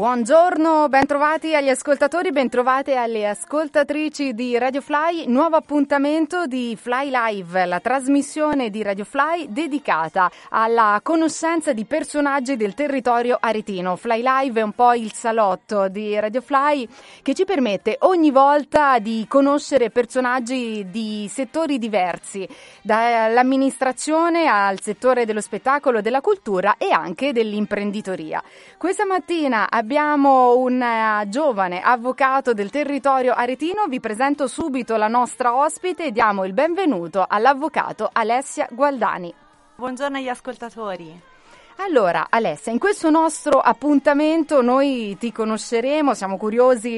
Buongiorno, bentrovati agli ascoltatori, bentrovate alle ascoltatrici di Radio Fly. Nuovo appuntamento di Fly Live, la trasmissione di Radio Fly dedicata alla conoscenza di personaggi del territorio aretino. Fly Live è un po' il salotto di Radio Fly che ci permette ogni volta di conoscere personaggi di settori diversi, dall'amministrazione al settore dello spettacolo, della cultura e anche dell'imprenditoria. Questa mattina abbiamo un giovane avvocato del territorio aretino. Vi presento subito la nostra ospite e diamo il benvenuto all'avvocato Alessia Gualdani. Buongiorno agli ascoltatori. Allora Alessia, in questo nostro appuntamento noi ti conosceremo, siamo curiosi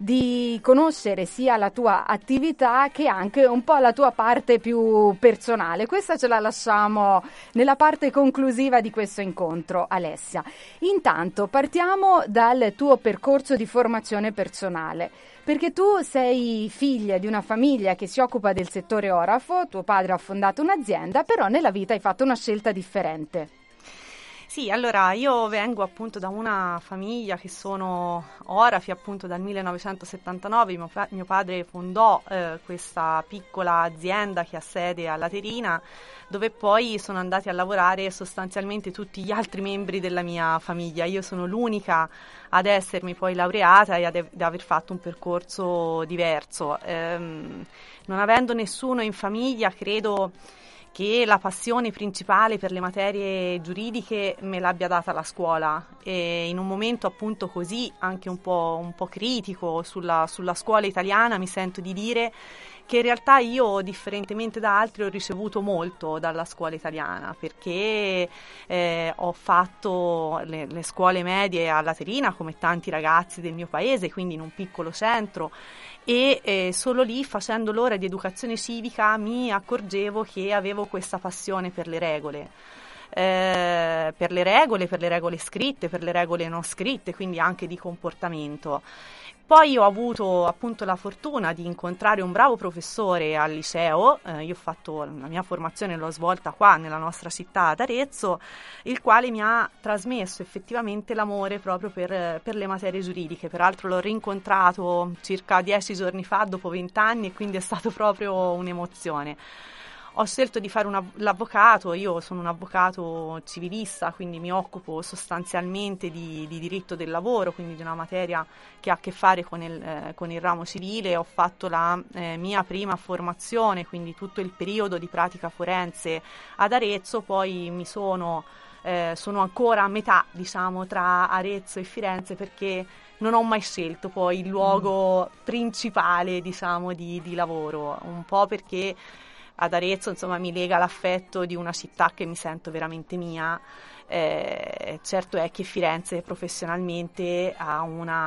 di conoscere sia la tua attività che anche un po' la tua parte più personale. Questa ce la lasciamo nella parte conclusiva di questo incontro, Alessia. Intanto partiamo dal tuo percorso di formazione personale, perché tu sei figlia di una famiglia che si occupa del settore orafo, tuo padre ha fondato un'azienda, però nella vita hai fatto una scelta differente. Sì, allora io vengo appunto da una famiglia che sono orafi appunto dal 1979, mio padre fondò questa piccola azienda che ha sede a Laterina, dove poi sono andati a lavorare sostanzialmente tutti gli altri membri della mia famiglia. Io sono l'unica ad essermi poi laureata e ad aver fatto un percorso diverso. Non avendo nessuno in famiglia, credo che la passione principale per le materie giuridiche me l'abbia data la scuola, e in un momento appunto così anche un po' critico sulla scuola italiana mi sento di dire che in realtà io, differentemente da altri, ho ricevuto molto dalla scuola italiana, perché ho fatto le scuole medie a Laterina come tanti ragazzi del mio paese, quindi in un piccolo centro, e solo lì, facendo l'ora di educazione civica, mi accorgevo che avevo questa passione per le regole. Per le regole scritte, per le regole non scritte, quindi anche di comportamento. Poi ho avuto appunto la fortuna di incontrare un bravo professore al liceo, io ho fatto la mia formazione, l'ho svolta qua nella nostra città ad Arezzo, il quale mi ha trasmesso effettivamente l'amore proprio per le materie giuridiche. Peraltro l'ho rincontrato circa 10 giorni fa, dopo 20 anni, e quindi è stato proprio un'emozione. Ho scelto di fare l'avvocato. Io sono un avvocato civilista, quindi mi occupo sostanzialmente di diritto del lavoro, quindi di una materia che ha a che fare con il ramo civile. Ho fatto la mia prima formazione, quindi tutto il periodo di pratica forense ad Arezzo, poi sono ancora a metà, diciamo, tra Arezzo e Firenze, perché non ho mai scelto poi il luogo principale, diciamo, di lavoro, un po' perché ad Arezzo, insomma, mi lega l'affetto di una città che mi sento veramente mia. Certo è che Firenze professionalmente ha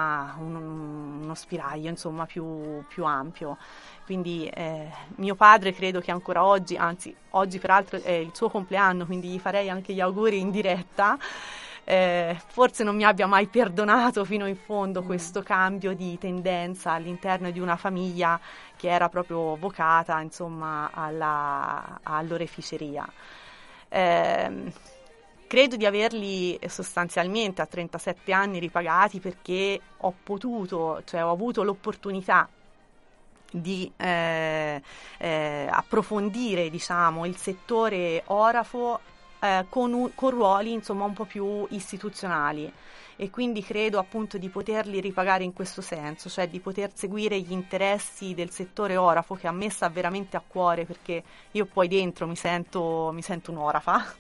uno spiraglio, insomma, più ampio. Quindi mio padre, credo che ancora oggi, anzi oggi peraltro è il suo compleanno, quindi gli farei anche gli auguri in diretta, forse non mi abbia mai perdonato fino in fondo questo cambio di tendenza all'interno di una famiglia che era proprio vocata, insomma, all'oreficeria. Credo di averli sostanzialmente a 37 anni ripagati, perché ho avuto l'opportunità di approfondire, diciamo, il settore orafo con ruoli, insomma, un po' più istituzionali, e quindi credo appunto di poterli ripagare in questo senso, cioè di poter seguire gli interessi del settore orafo, che a me sta veramente a cuore, perché io poi dentro mi sento un'orafa.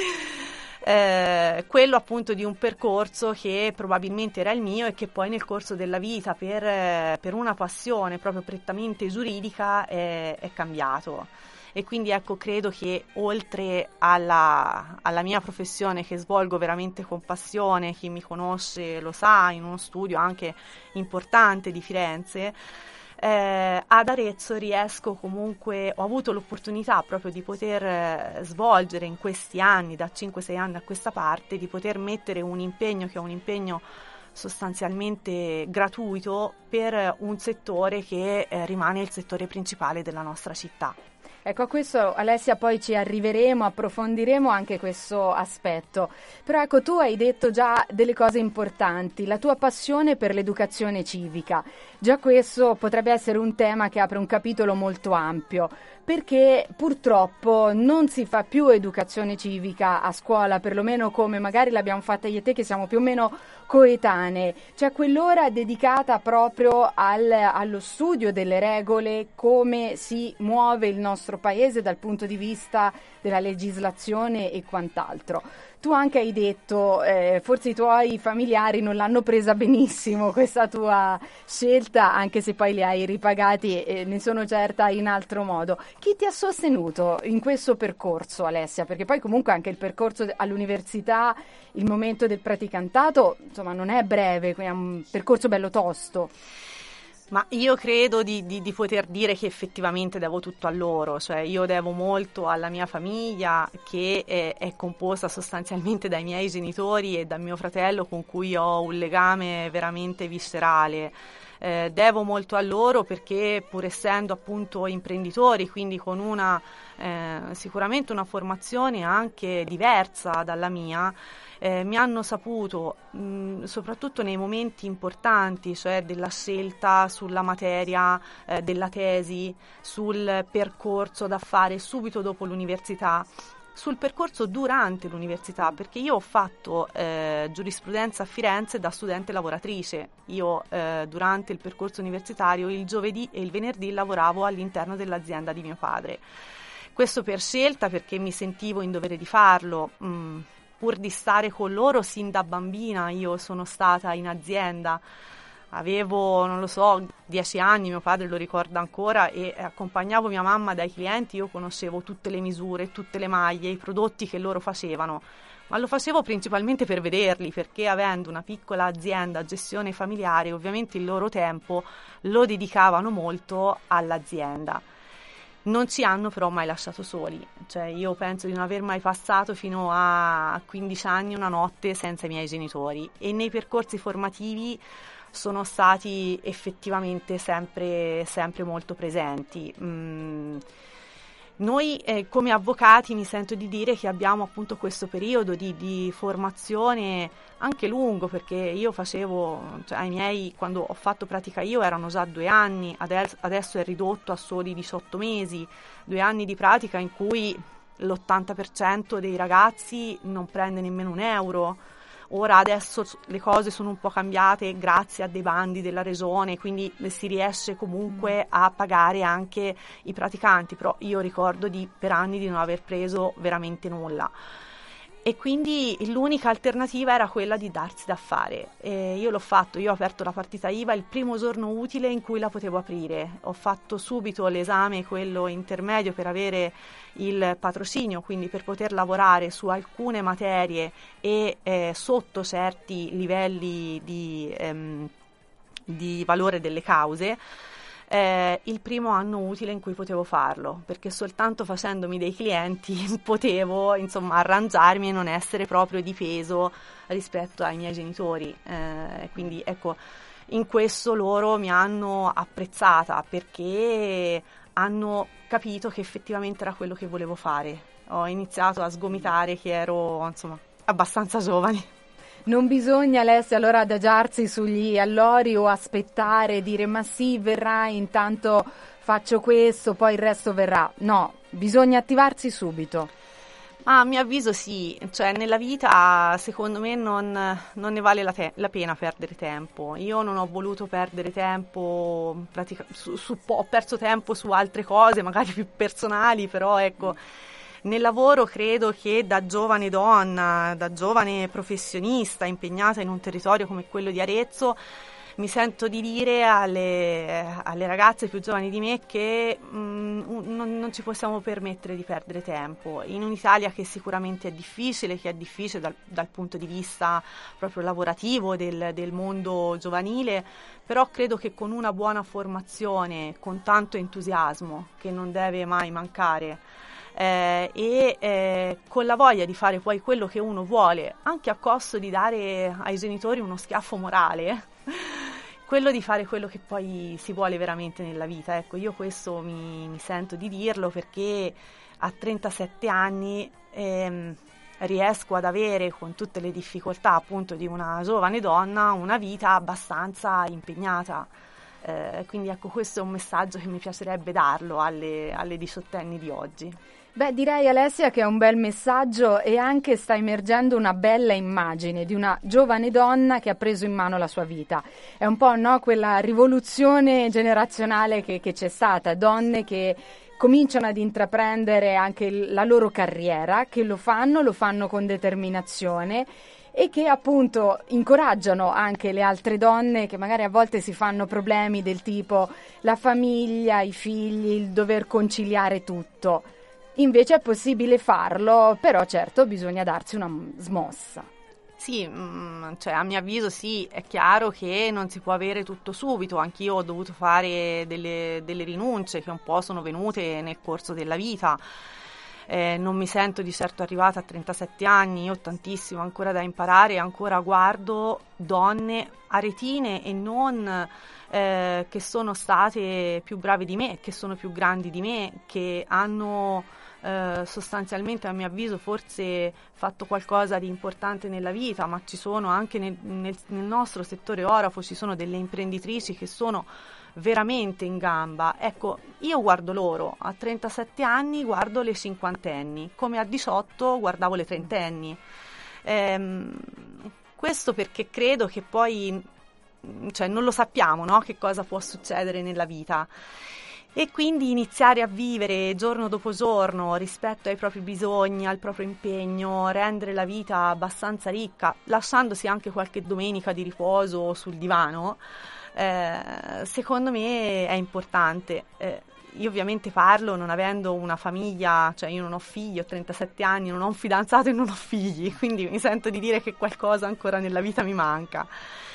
Quello appunto di un percorso che probabilmente era il mio e che poi nel corso della vita, per una passione proprio prettamente giuridica, è cambiato. E quindi ecco, credo che oltre alla mia professione, che svolgo veramente con passione, chi mi conosce lo sa, in uno studio anche importante di Firenze, ad Arezzo ho avuto l'opportunità proprio di poter svolgere in questi anni, da 5-6 anni a questa parte, di poter mettere un impegno che è un impegno sostanzialmente gratuito per un settore che rimane il settore principale della nostra città. Ecco, a questo Alessia poi ci arriveremo, approfondiremo anche questo aspetto. Però ecco, tu hai detto già delle cose importanti, la tua passione per l'educazione civica. Già questo potrebbe essere un tema che apre un capitolo molto ampio, perché purtroppo non si fa più educazione civica a scuola, perlomeno come magari l'abbiamo fatta io e te che siamo più o meno coetanee. C'è quell'ora dedicata proprio allo studio delle regole, come si muove il nostro paese dal punto di vista della legislazione e quant'altro. Tu anche hai detto, forse i tuoi familiari non l'hanno presa benissimo questa tua scelta, anche se poi li hai ripagati e ne sono certa in altro modo. Chi ti ha sostenuto in questo percorso, Alessia? Perché poi comunque anche il percorso all'università, il momento del praticantato, insomma, non è breve, è un percorso bello tosto. Ma io credo di poter dire che effettivamente devo tutto a loro, cioè io devo molto alla mia famiglia che è composta sostanzialmente dai miei genitori e da mio fratello con cui ho un legame veramente viscerale. Devo molto a loro perché pur essendo appunto imprenditori, quindi con una sicuramente una formazione anche diversa dalla mia, mi hanno saputo, soprattutto nei momenti importanti, cioè della scelta sulla materia, della tesi, sul percorso da fare subito dopo l'università, sul percorso durante l'università, perché io ho fatto giurisprudenza a Firenze da studente lavoratrice. Io durante il percorso universitario il giovedì e il venerdì lavoravo all'interno dell'azienda di mio padre. Questo per scelta, perché mi sentivo in dovere di farlo, pur di stare con loro sin da bambina. Io sono stata in azienda, avevo, non lo so, 10 anni, mio padre lo ricorda ancora, e accompagnavo mia mamma dai clienti. Io conoscevo tutte le misure, tutte le maglie, i prodotti che loro facevano, ma lo facevo principalmente per vederli, perché avendo una piccola azienda a gestione familiare, ovviamente il loro tempo lo dedicavano molto all'azienda. Non ci hanno però mai lasciato soli, cioè io penso di non aver mai passato fino a 15 anni una notte senza i miei genitori, e nei percorsi formativi sono stati effettivamente sempre molto presenti. Noi come avvocati mi sento di dire che abbiamo appunto questo periodo di formazione anche lungo, perché io facevo, cioè ai miei, quando ho fatto pratica io erano già 2 anni, adesso è ridotto a soli 18 mesi, 2 anni di pratica in cui l'80% dei ragazzi non prende nemmeno un euro. Ora adesso le cose sono un po' cambiate grazie a dei bandi della regione, quindi si riesce comunque a pagare anche i praticanti, però io ricordo per anni di non aver preso veramente nulla. E quindi l'unica alternativa era quella di darsi da fare. Io l'ho fatto, io ho aperto la partita IVA il primo giorno utile in cui la potevo aprire. Ho fatto subito l'esame, quello intermedio, per avere il patrocinio, quindi per poter lavorare su alcune materie e sotto certi livelli di valore delle cause. Il primo anno utile in cui potevo farlo, perché soltanto facendomi dei clienti potevo insomma arrangiarmi e non essere proprio di peso rispetto ai miei genitori, quindi ecco, in questo loro mi hanno apprezzata, perché hanno capito che effettivamente era quello che volevo fare. Ho iniziato a sgomitare che ero insomma abbastanza giovane. Non bisogna, Alessia, allora adagiarsi sugli allori o aspettare, dire ma sì, verrà, intanto faccio questo, poi il resto verrà. No, bisogna attivarsi subito. A mio avviso sì, cioè nella vita secondo me non ne vale la pena perdere tempo. Io non ho voluto perdere tempo, ho perso tempo su altre cose, magari più personali, però ecco... Nel lavoro credo che da giovane donna, da giovane professionista impegnata in un territorio come quello di Arezzo, mi sento di dire alle ragazze più giovani di me che non ci possiamo permettere di perdere tempo. In un'Italia che sicuramente è difficile, dal punto di vista proprio lavorativo del mondo giovanile, però credo che con una buona formazione, con tanto entusiasmo che non deve mai mancare, con la voglia di fare poi quello che uno vuole, anche a costo di dare ai genitori uno schiaffo morale, quello di fare quello che poi si vuole veramente nella vita. Ecco, io questo mi sento di dirlo, perché a 37 anni riesco ad avere, con tutte le difficoltà appunto di una giovane donna, una vita abbastanza impegnata. Quindi ecco, questo è un messaggio che mi piacerebbe darlo alle diciottenni di oggi. Beh, direi, Alessia, che è un bel messaggio, e anche sta emergendo una bella immagine di una giovane donna che ha preso in mano la sua vita. È un po', no, quella rivoluzione generazionale che c'è stata, donne che cominciano ad intraprendere anche la loro carriera, che lo fanno con determinazione, e che appunto incoraggiano anche le altre donne che magari a volte si fanno problemi del tipo la famiglia, i figli, il dover conciliare tutto. Invece è possibile farlo, però certo bisogna darsi una smossa. Sì, cioè a mio avviso sì, è chiaro che non si può avere tutto subito. Anch'io ho dovuto fare delle rinunce che un po' sono venute nel corso della vita. Non mi sento di certo arrivata a 37 anni, io ho tantissimo ancora da imparare, ancora guardo donne aretine e non che sono state più brave di me, che sono più grandi di me, che hanno sostanzialmente, a mio avviso, forse fatto qualcosa di importante nella vita, ma ci sono anche nel nostro settore orafo, ci sono delle imprenditrici che sono veramente in gamba. Ecco, io guardo loro, a 37 anni guardo le cinquantenni, come a 18 guardavo le trentenni. Questo perché credo che poi, cioè, non lo sappiamo, no? Che cosa può succedere nella vita. E quindi iniziare a vivere giorno dopo giorno rispetto ai propri bisogni, al proprio impegno, rendere la vita abbastanza ricca, lasciandosi anche qualche domenica di riposo sul divano, secondo me è importante. Io ovviamente parlo non avendo una famiglia, cioè io non ho figli, ho 37 anni, non ho un fidanzato e non ho figli, quindi mi sento di dire che qualcosa ancora nella vita mi manca.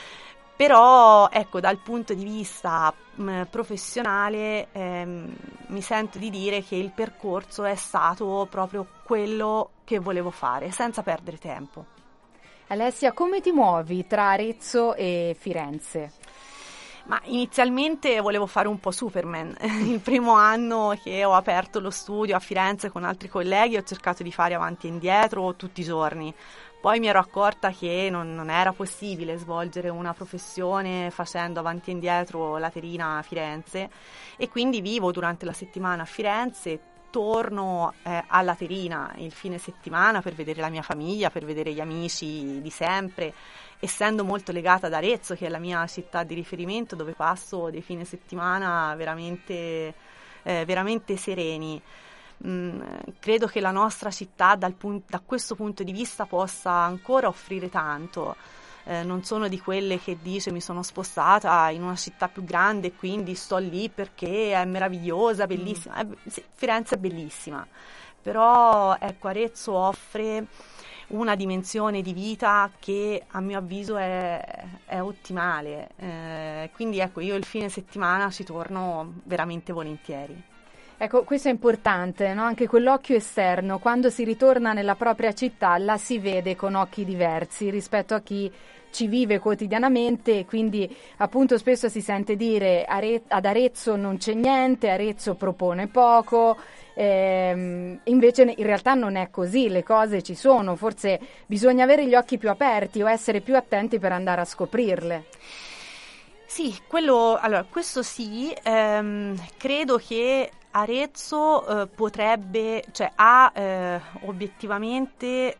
Però ecco, dal punto di vista professionale mi sento di dire che il percorso è stato proprio quello che volevo fare, senza perdere tempo. Alessia, come ti muovi tra Arezzo e Firenze? Ma inizialmente volevo fare un po' Superman. Il primo anno che ho aperto lo studio a Firenze con altri colleghi ho cercato di fare avanti e indietro tutti i giorni. Poi mi ero accorta che non era possibile svolgere una professione facendo avanti e indietro Laterina a Firenze, e quindi vivo durante la settimana a Firenze, torno a Laterina il fine settimana per vedere la mia famiglia, per vedere gli amici di sempre, essendo molto legata ad Arezzo, che è la mia città di riferimento, dove passo dei fine settimana veramente sereni. Credo che la nostra città da questo punto di vista possa ancora offrire tanto. Non sono di quelle che dice mi sono spostata in una città più grande e quindi sto lì perché è meravigliosa, bellissima. Sì, Firenze è bellissima, però ecco, Arezzo offre una dimensione di vita che a mio avviso è ottimale, quindi ecco, io il fine settimana ci torno veramente volentieri. Ecco, questo è importante, no? Anche quell'occhio esterno, quando si ritorna nella propria città la si vede con occhi diversi rispetto a chi ci vive quotidianamente, e quindi appunto spesso si sente dire ad Arezzo non c'è niente, Arezzo propone poco, invece in realtà non è così, le cose ci sono, forse bisogna avere gli occhi più aperti o essere più attenti per andare a scoprirle. Sì, questo sì, credo che Arezzo potrebbe, cioè ha obiettivamente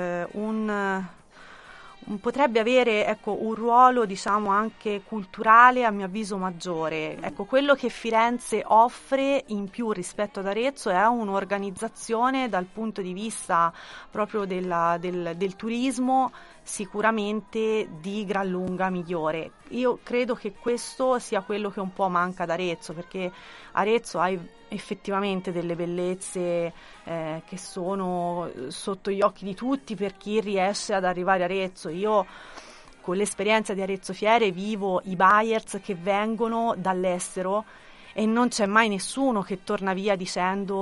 potrebbe avere, ecco, un ruolo, diciamo, anche culturale, a mio avviso, maggiore. Ecco, quello che Firenze offre in più rispetto ad Arezzo è un'organizzazione dal punto di vista proprio del turismo sicuramente di gran lunga migliore. Io credo che questo sia quello che un po' manca ad Arezzo, perché Arezzo ha effettivamente delle bellezze che sono sotto gli occhi di tutti per chi riesce ad arrivare a Arezzo. Io con l'esperienza di Arezzo Fiere vivo i buyers che vengono dall'estero e non c'è mai nessuno che torna via dicendo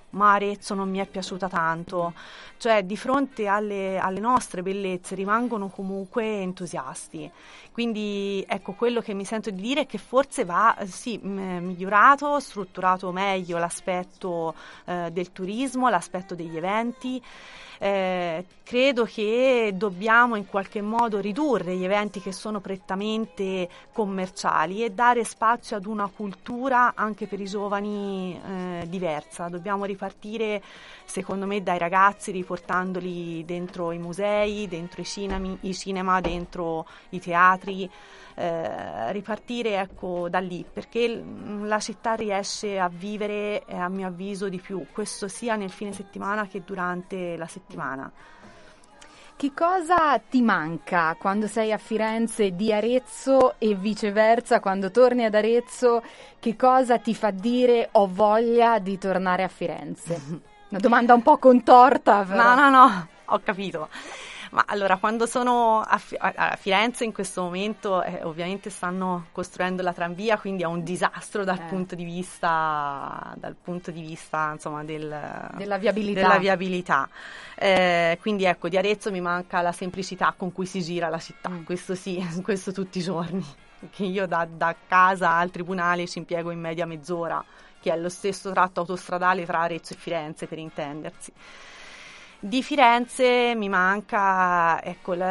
ma Arezzo non mi è piaciuta tanto. Cioè, di fronte alle nostre bellezze rimangono comunque entusiasti. Quindi ecco, quello che mi sento di dire è che forse va migliorato, strutturato meglio l'aspetto del turismo, l'aspetto degli eventi. Credo che dobbiamo in qualche modo ridurre gli eventi che sono prettamente commerciali e dare spazio ad una cultura anche per i giovani diversa. Dobbiamo ripartire, secondo me, dai ragazzi, riportandoli dentro i musei, dentro i cinema, dentro i teatri. Ripartire, ecco, da lì, perché la città riesce a vivere, a mio avviso, di più, questo sia nel fine settimana che durante la settimana. Che cosa ti manca quando sei a Firenze di Arezzo e viceversa, quando torni ad Arezzo, che cosa ti fa dire ho voglia di tornare a Firenze? Una domanda un po' contorta, però. No, ho capito. Ma allora, quando sono a Firenze in questo momento, ovviamente stanno costruendo la tranvia, quindi è un disastro dal punto di vista, insomma, della viabilità. Quindi ecco, di Arezzo mi manca la semplicità con cui si gira la città, questo sì, questo tutti i giorni. Che io da casa al tribunale ci impiego in media mezz'ora, che è lo stesso tratto autostradale tra Arezzo e Firenze, per intendersi. Di Firenze mi manca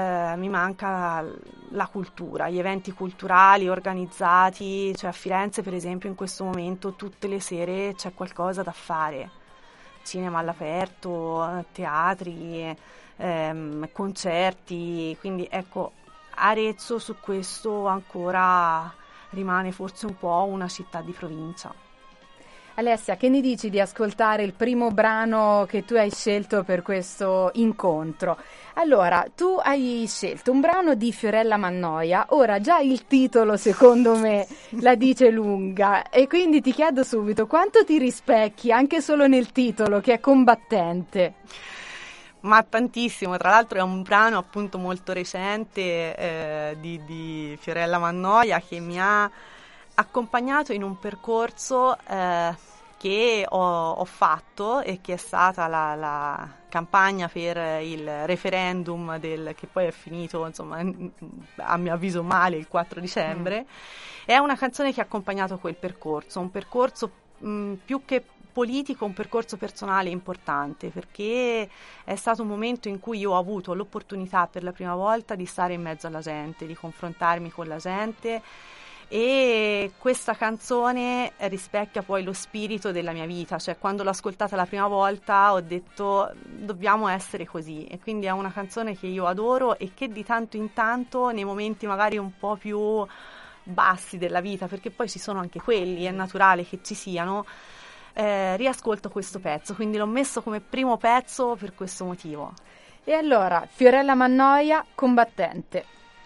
la cultura, gli eventi culturali organizzati, cioè a Firenze per esempio in questo momento tutte le sere c'è qualcosa da fare, cinema all'aperto, teatri, concerti, quindi ecco, Arezzo su questo ancora rimane forse un po' una città di provincia. Alessia, che ne dici di ascoltare il primo brano che tu hai scelto per questo incontro? Allora, tu hai scelto un brano di Fiorella Mannoia, ora già il titolo secondo me la dice lunga e quindi ti chiedo subito quanto ti rispecchi anche solo nel titolo che è combattente? Ma tantissimo, tra l'altro è un brano appunto molto recente di Fiorella Mannoia che mi ha accompagnato in un percorso che ho fatto e che è stata la campagna per il referendum che poi è finito, insomma, a mio avviso male il 4 dicembre. È una canzone che ha accompagnato quel percorso, un percorso più che politico, un percorso personale importante, perché è stato un momento in cui io ho avuto l'opportunità per la prima volta di stare in mezzo alla gente, di confrontarmi con la gente. E questa canzone rispecchia poi lo spirito della mia vita, cioè quando l'ho ascoltata la prima volta ho detto dobbiamo essere così, e quindi è una canzone che io adoro e che di tanto in tanto nei momenti magari un po' più bassi della vita, perché poi ci sono anche quelli, è naturale che ci siano, riascolto questo pezzo, quindi l'ho messo come primo pezzo per questo motivo. E allora, Fiorella Mannoia, Combattente.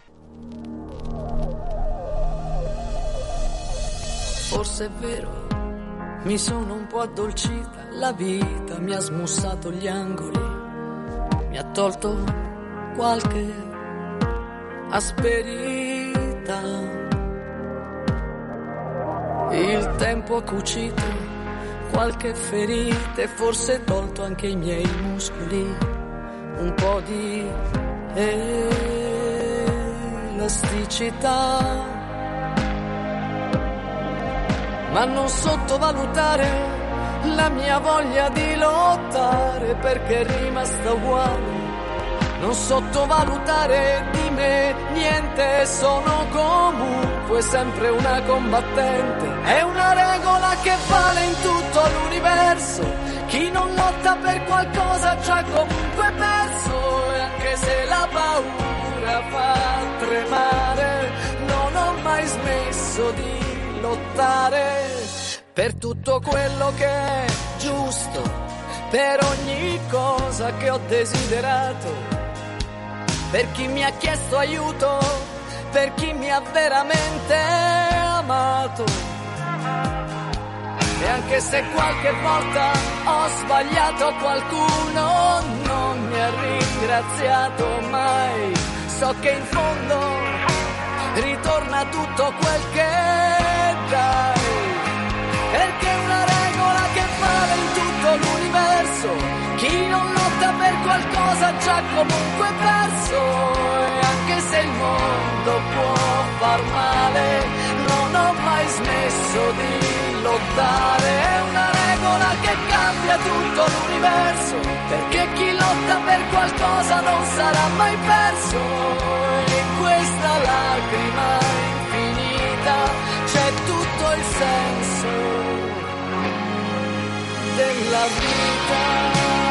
Forse è vero, mi sono un po' addolcita, la vita mi ha smussato gli angoli, mi ha tolto qualche asperità. Il tempo ha cucito qualche ferita e forse tolto anche i miei muscoli, un po' di elasticità. Ma non sottovalutare la mia voglia di lottare, perché è rimasta uguale. Non sottovalutare di me niente, sono comunque sempre una combattente. È una regola che vale in tutto l'universo, chi non lotta per qualcosa già comunque perso. E anche se la paura fa tremare, non ho mai smesso di lottare per tutto quello che è giusto, per ogni cosa che ho desiderato, per chi mi ha chiesto aiuto, per chi mi ha veramente amato. E anche se qualche volta ho sbagliato qualcuno, non mi ha ringraziato mai, so che in fondo ritorna tutto quel che dai, perché è una regola che vale in tutto l'universo, già comunque perso, e anche se il mondo può far male, non ho mai smesso di lottare. È una regola che cambia tutto l'universo, perché chi lotta per qualcosa non sarà mai perso. E in questa lacrima infinita c'è tutto il senso della vita.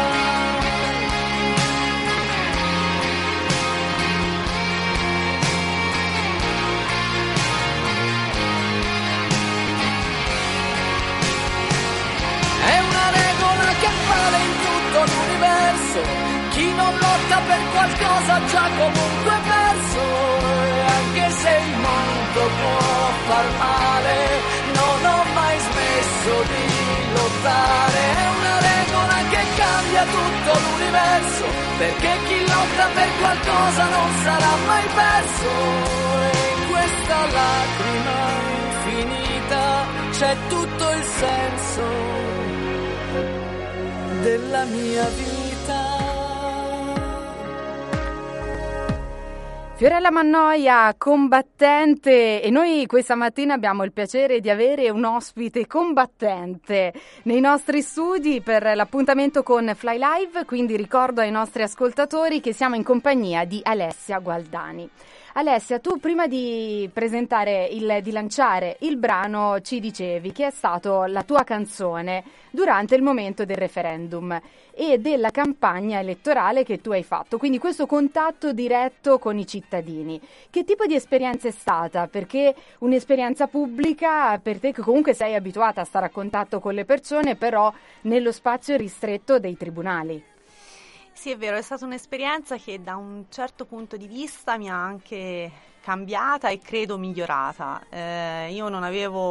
È una regola che vale in tutto l'universo, chi non lotta per qualcosa già comunque perso. E anche se il mondo può far male, non ho mai smesso di lottare. È una regola che cambia tutto l'universo, perché chi lotta per qualcosa non sarà mai perso. E in questa lacrima infinita c'è tutto il senso della mia vita. Fiorella Mannoia, combattente, e noi questa mattina abbiamo il piacere di avere un ospite combattente nei nostri studi per l'appuntamento con Fly Live, quindi ricordo ai nostri ascoltatori che siamo in compagnia di Alessia Gualdani. Alessia, tu prima di di lanciare il brano ci dicevi che è stato la tua canzone durante il momento del referendum e della campagna elettorale che tu hai fatto, quindi questo contatto diretto con i cittadini. Che tipo di esperienza è stata? Perché un'esperienza pubblica per te, che comunque sei abituata a stare a contatto con le persone, però nello spazio ristretto dei tribunali. Sì, è vero, è stata un'esperienza che da un certo punto di vista mi ha anche cambiata e credo migliorata. Io non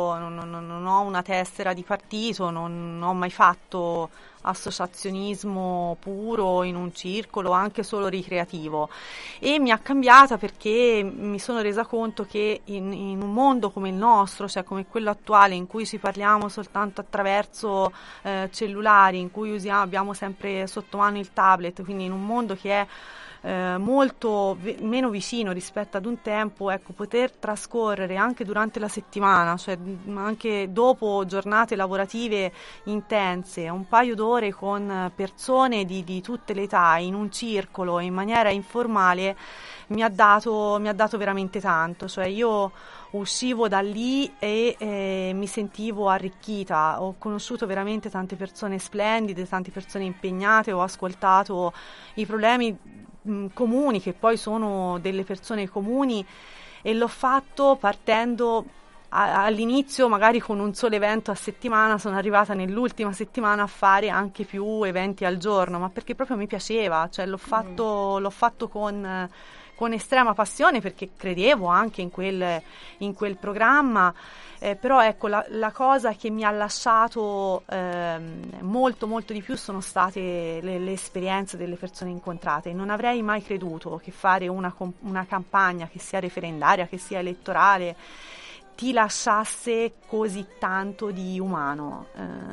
ho una tessera di partito, non ho mai fatto associazionismo puro in un circolo, anche solo ricreativo, e mi ha cambiata perché mi sono resa conto che in un mondo come il nostro, cioè come quello attuale, in cui ci parliamo soltanto attraverso cellulari, in cui abbiamo sempre sotto mano il tablet, quindi in un mondo che è molto meno vicino rispetto ad un tempo, ecco, poter trascorrere anche durante la settimana, cioè anche dopo giornate lavorative intense, un paio d'ore con persone di tutte le età, in un circolo, in maniera informale, mi ha dato veramente tanto. Cioè io uscivo da lì e mi sentivo arricchita, ho conosciuto veramente tante persone splendide, tante persone impegnate, ho ascoltato i problemi comuni, che poi sono delle persone comuni, e l'ho fatto partendo all'inizio magari con un solo evento a settimana. Sono arrivata nell'ultima settimana a fare anche più eventi al giorno, ma perché proprio mi piaceva, cioè l'ho fatto con estrema passione, perché credevo anche in quel programma, però ecco, la cosa che mi ha lasciato molto molto di più sono state le esperienze delle persone incontrate. Non avrei mai creduto che fare una campagna, che sia referendaria, che sia elettorale, ti lasciasse così tanto di umano.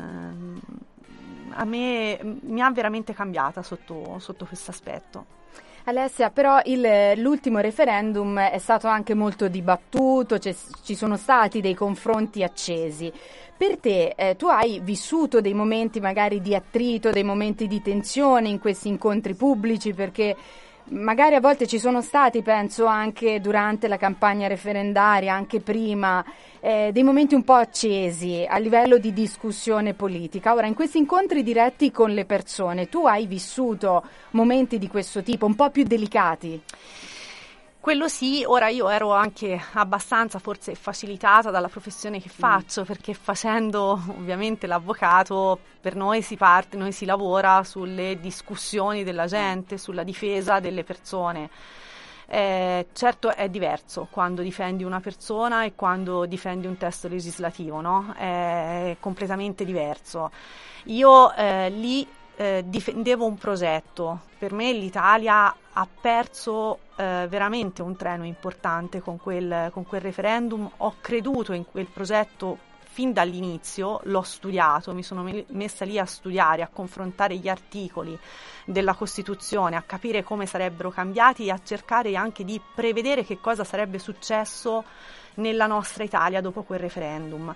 A me mi ha veramente cambiata sotto questo aspetto. Alessia, però l'ultimo referendum è stato anche molto dibattuto, ci sono stati dei confronti accesi. Per te, tu hai vissuto dei momenti magari di attrito, dei momenti di tensione in questi incontri pubblici, perché magari a volte ci sono stati, penso anche durante la campagna referendaria, anche prima, dei momenti un po' accesi a livello di discussione politica. Ora, in questi incontri diretti con le persone, tu hai vissuto momenti di questo tipo, un po' più delicati? Quello sì. Ora io ero anche abbastanza forse facilitata dalla professione che faccio, perché facendo ovviamente l'avvocato per noi si lavora sulle discussioni della gente, sulla difesa delle persone. Certo è diverso quando difendi una persona e quando difendi un testo legislativo, no? È completamente diverso. Io lì difendevo un progetto. Per me l'Italia ha perso veramente un treno importante con quel referendum. Ho creduto in quel progetto fin dall'inizio l'ho studiato, mi sono messa lì a studiare, a confrontare gli articoli della Costituzione, a capire come sarebbero cambiati e a cercare anche di prevedere che cosa sarebbe successo nella nostra Italia dopo quel referendum.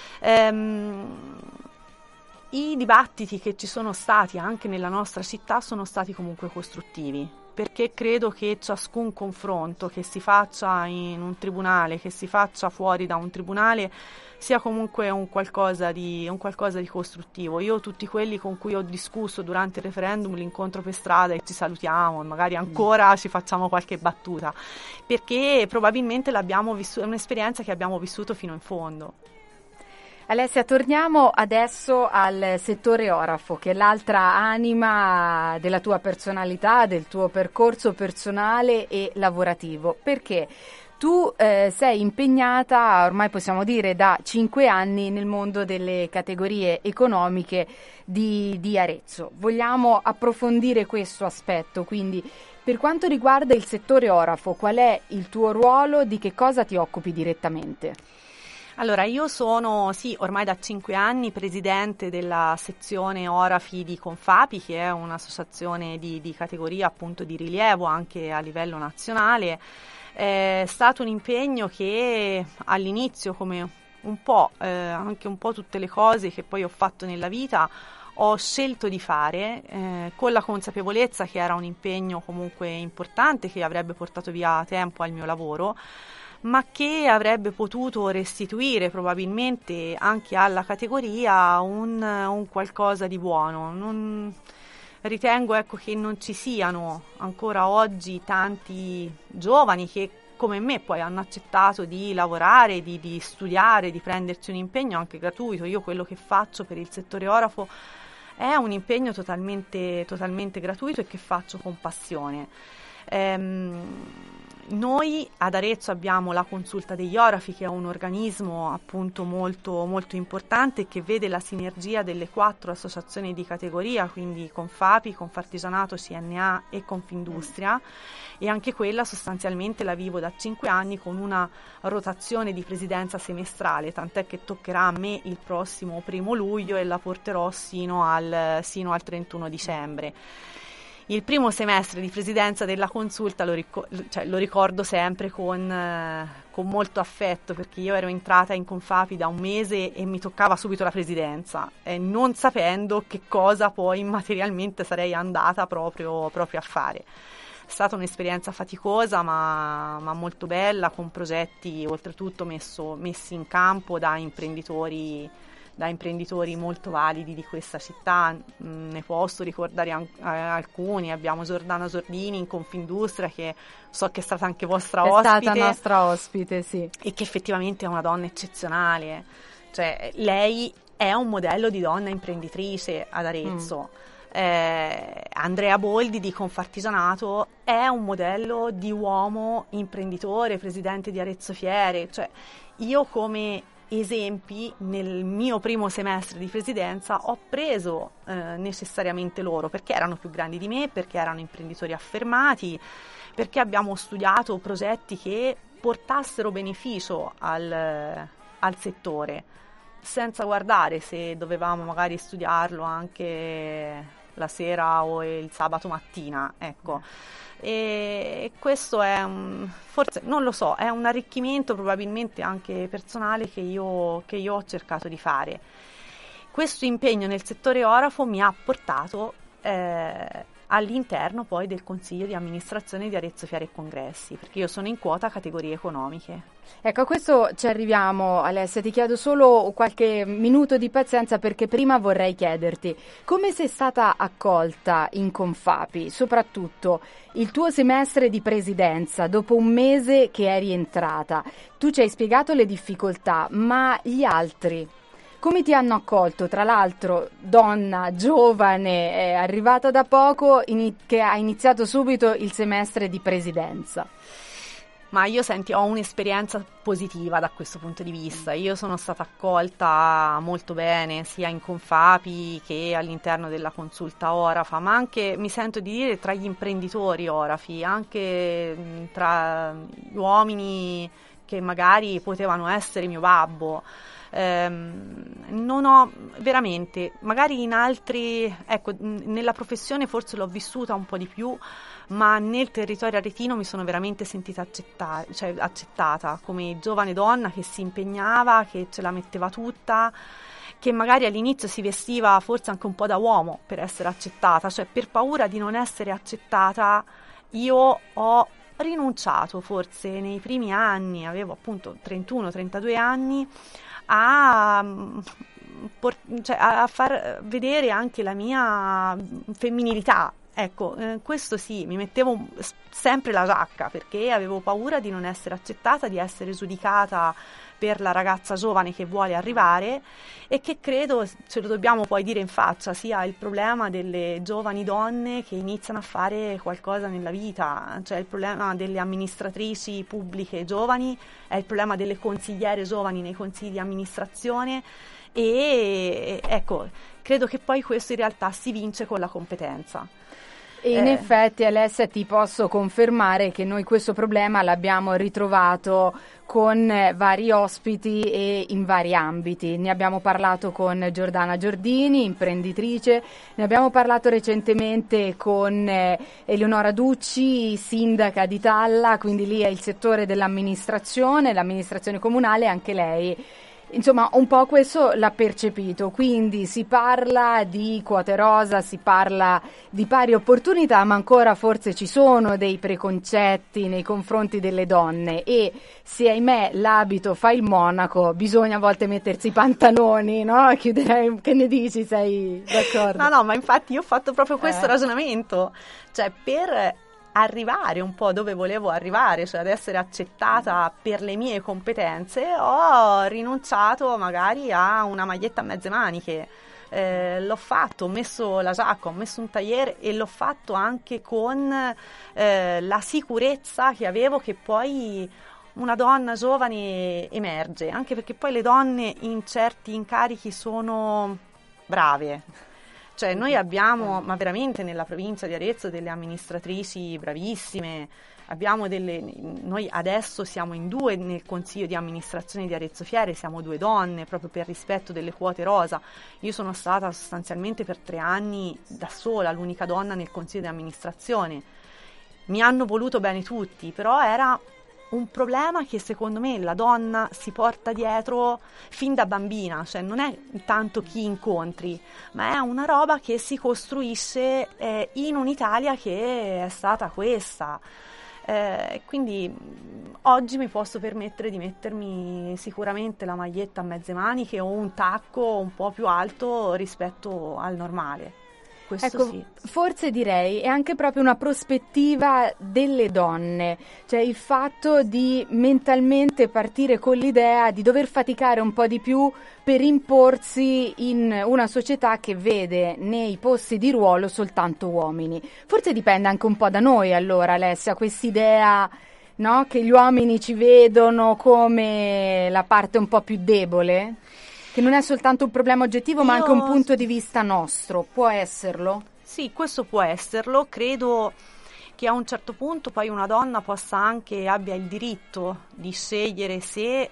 I dibattiti che ci sono stati anche nella nostra città sono stati comunque costruttivi, perché credo che ciascun confronto che si faccia in un tribunale, che si faccia fuori da un tribunale, sia comunque un qualcosa di costruttivo. Io tutti quelli con cui ho discusso durante il referendum li incontro per strada e ci salutiamo e magari ancora ci facciamo qualche battuta, perché probabilmente è un'esperienza che abbiamo vissuto fino in fondo. Alessia, torniamo adesso al settore orafo, che è l'altra anima della tua personalità, del tuo percorso personale e lavorativo, perché tu sei impegnata, ormai possiamo dire da 5 anni, nel mondo delle categorie economiche di Arezzo. Vogliamo approfondire questo aspetto, quindi per quanto riguarda il settore orafo, qual è il tuo ruolo, di che cosa ti occupi direttamente? Allora, io sono, ormai da 5 anni presidente della sezione Orafi di Confapi, che è un'associazione di categoria appunto di rilievo anche a livello nazionale. È stato un impegno che all'inizio, come un po' anche un po' tutte le cose che poi ho fatto nella vita, ho scelto di fare con la consapevolezza che era un impegno comunque importante, che avrebbe portato via tempo al mio lavoro, ma che avrebbe potuto restituire probabilmente anche alla categoria un qualcosa di buono. Ritengo che non ci siano ancora oggi tanti giovani che come me poi hanno accettato di lavorare, di studiare, di prendersi un impegno anche gratuito. Io quello che faccio per il settore orafo è un impegno totalmente gratuito e che faccio con passione. Noi ad Arezzo abbiamo la Consulta degli Orafi, che è un organismo appunto molto, molto importante, che vede la sinergia delle 4 associazioni di categoria, quindi Confapi, Confartigianato, CNA e Confindustria, e anche quella sostanzialmente la vivo da 5 anni con una rotazione di presidenza semestrale, tant'è che toccherà a me il prossimo 1° luglio e la porterò sino al 31 dicembre. Il primo semestre di presidenza della consulta lo ricordo sempre con molto affetto, perché io ero entrata in Confapi da un mese e mi toccava subito la presidenza, non sapendo che cosa poi materialmente sarei andata proprio a fare. È stata un'esperienza faticosa ma molto bella, con progetti oltretutto messi in campo da imprenditori molto validi di questa città. Ne posso ricordare alcuni. Abbiamo Giordana Giordini in Confindustria, che so che è stata anche vostra ospite. È stata nostra ospite, sì. E che effettivamente è una donna eccezionale. Cioè, lei è un modello di donna imprenditrice ad Arezzo. Andrea Boldi di Confartigianato è un modello di uomo imprenditore, presidente di Arezzo Fiere. Cioè, io come esempi nel mio primo semestre di presidenza ho preso necessariamente loro, perché erano più grandi di me, perché erano imprenditori affermati, perché abbiamo studiato progetti che portassero beneficio al settore, senza guardare se dovevamo magari studiarlo anche la sera o il sabato mattina, ecco. E questo è forse, non lo so, è un arricchimento probabilmente anche personale che io ho cercato di fare. Questo impegno nel settore orafo mi ha portato all'interno poi del consiglio di amministrazione di Arezzo Fiere e Congressi, perché io sono in quota categorie economiche. Ecco, a questo ci arriviamo, Alessia. Ti chiedo solo qualche minuto di pazienza, perché prima vorrei chiederti come sei stata accolta in Confapi, soprattutto il tuo semestre di presidenza, dopo un mese che eri entrata. Tu ci hai spiegato le difficoltà, ma gli altri come ti hanno accolto? Tra l'altro, donna, giovane, arrivata da poco, che ha iniziato subito il semestre di presidenza. Ma io ho un'esperienza positiva da questo punto di vista. Io sono stata accolta molto bene sia in Confapi che all'interno della consulta Orafa, ma anche, mi sento di dire, tra gli imprenditori Orafi, anche tra gli uomini che magari potevano essere mio babbo. Non ho veramente, magari in altri, ecco, nella professione forse l'ho vissuta un po' di più, ma nel territorio aretino mi sono veramente sentita accettata come giovane donna che si impegnava, che ce la metteva tutta, che magari all'inizio si vestiva forse anche un po' da uomo per essere accettata, cioè per paura di non essere accettata io ho rinunciato forse nei primi anni, avevo appunto 31-32 anni, a far vedere anche la mia femminilità. Ecco, questo sì, mi mettevo sempre la giacca perché avevo paura di non essere accettata, di essere giudicata per la ragazza giovane che vuole arrivare, e che credo ce lo dobbiamo poi dire in faccia, sia il problema delle giovani donne che iniziano a fare qualcosa nella vita, cioè il problema delle amministratrici pubbliche giovani, è il problema delle consigliere giovani nei consigli di amministrazione, e ecco, credo che poi questo in realtà si vince con la competenza. E in effetti, Alessia, ti posso confermare che noi questo problema l'abbiamo ritrovato con vari ospiti e in vari ambiti. Ne abbiamo parlato con Giordana Giordini, imprenditrice, ne abbiamo parlato recentemente con Eleonora Ducci, sindaca di Talla, quindi lì è il settore dell'amministrazione, l'amministrazione comunale, anche lei. Insomma, un po' questo l'ha percepito, quindi si parla di quote rosa, si parla di pari opportunità, ma ancora forse ci sono dei preconcetti nei confronti delle donne, e se ahimè l'abito fa il monaco, bisogna a volte mettersi i pantaloni, no? Chiuderei, che ne dici, sei d'accordo? No, ma infatti io ho fatto proprio questo ragionamento, cioè per arrivare un po' dove volevo arrivare, cioè ad essere accettata per le mie competenze, ho rinunciato magari a una maglietta a mezze maniche, l'ho fatto, ho messo la giacca, ho messo un tailleur, e l'ho fatto anche con la sicurezza che avevo che poi una donna giovane emerge, anche perché poi le donne in certi incarichi sono brave. Cioè noi abbiamo, ma veramente nella provincia di Arezzo, delle amministratrici bravissime, noi adesso siamo in 2 nel consiglio di amministrazione di Arezzo Fiere, siamo 2 donne proprio per rispetto delle quote rosa. Io sono stata sostanzialmente per 3 anni da sola, l'unica donna nel consiglio di amministrazione. Mi hanno voluto bene tutti, però era un problema che secondo me la donna si porta dietro fin da bambina, cioè non è tanto chi incontri, ma è una roba che si costruisce in un'Italia che è stata questa. Quindi oggi mi posso permettere di mettermi sicuramente la maglietta a mezze maniche o un tacco un po' più alto rispetto al normale. Questo ecco, sì. Forse direi è anche proprio una prospettiva delle donne, cioè il fatto di mentalmente partire con l'idea di dover faticare un po' di più per imporsi in una società che vede nei posti di ruolo soltanto uomini. Forse dipende anche un po' da noi, allora, Alessia, quest'idea, no, che gli uomini ci vedono come la parte un po' più debole? Che non è soltanto un problema oggettivo, ma anche un punto di vista nostro. Può esserlo? Sì, questo può esserlo. Credo che a un certo punto poi una donna abbia il diritto di scegliere se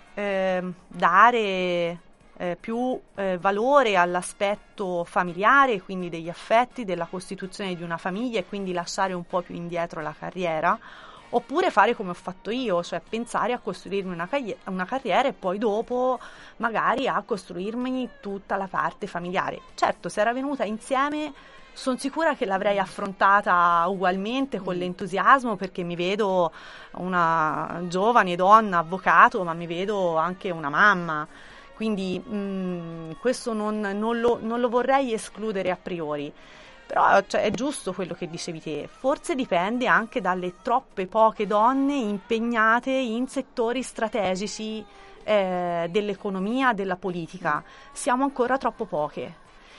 dare più valore all'aspetto familiare, quindi degli affetti, della costituzione di una famiglia, e quindi lasciare un po' più indietro la carriera, oppure fare come ho fatto io, cioè pensare a costruirmi una carriera e poi dopo magari a costruirmi tutta la parte familiare. Certo, se era venuta insieme sono sicura che l'avrei affrontata ugualmente con l'entusiasmo, perché mi vedo una giovane donna avvocato, ma mi vedo anche una mamma, quindi questo non lo vorrei escludere a priori. Però cioè, è giusto quello che dicevi te, forse dipende anche dalle troppe poche donne impegnate in settori strategici dell'economia, della politica. Siamo ancora troppo poche.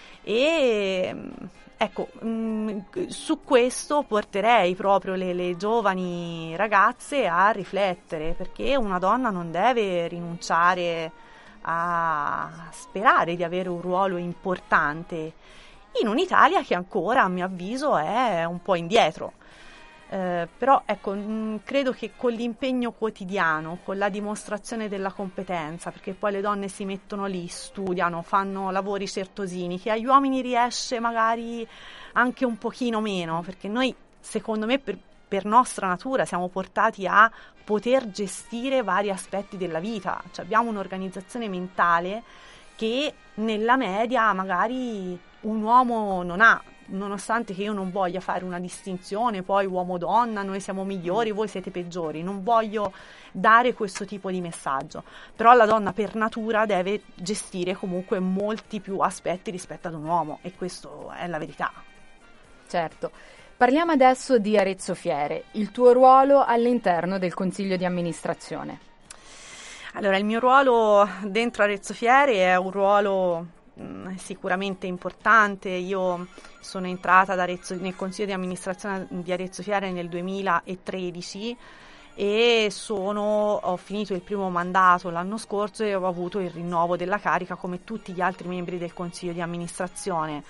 E ecco, su questo porterei proprio le giovani ragazze a riflettere, perché una donna non deve rinunciare a sperare di avere un ruolo importante in un'Italia che ancora, a mio avviso, è un po' indietro. Però ecco, credo che con l'impegno quotidiano, con la dimostrazione della competenza, perché poi le donne si mettono lì, studiano, fanno lavori certosini, che agli uomini riesce magari anche un pochino meno, perché noi, secondo me, per nostra natura siamo portati a poter gestire vari aspetti della vita, cioè abbiamo un'organizzazione mentale che nella media magari un uomo non ha, nonostante che io non voglia fare una distinzione, poi uomo-donna, noi siamo migliori, voi siete peggiori, non voglio dare questo tipo di messaggio, però la donna per natura deve gestire comunque molti più aspetti rispetto ad un uomo, e questo è la verità. Certo. Parliamo adesso di Arezzo Fiere, il tuo ruolo all'interno del Consiglio di amministrazione. Allora, il mio ruolo dentro Arezzo Fiere è un ruolo sicuramente importante. Io sono entrata nel Consiglio di amministrazione di Arezzo Fiere nel 2013 e ho finito il primo mandato l'anno scorso e ho avuto il rinnovo della carica come tutti gli altri membri del Consiglio di amministrazione.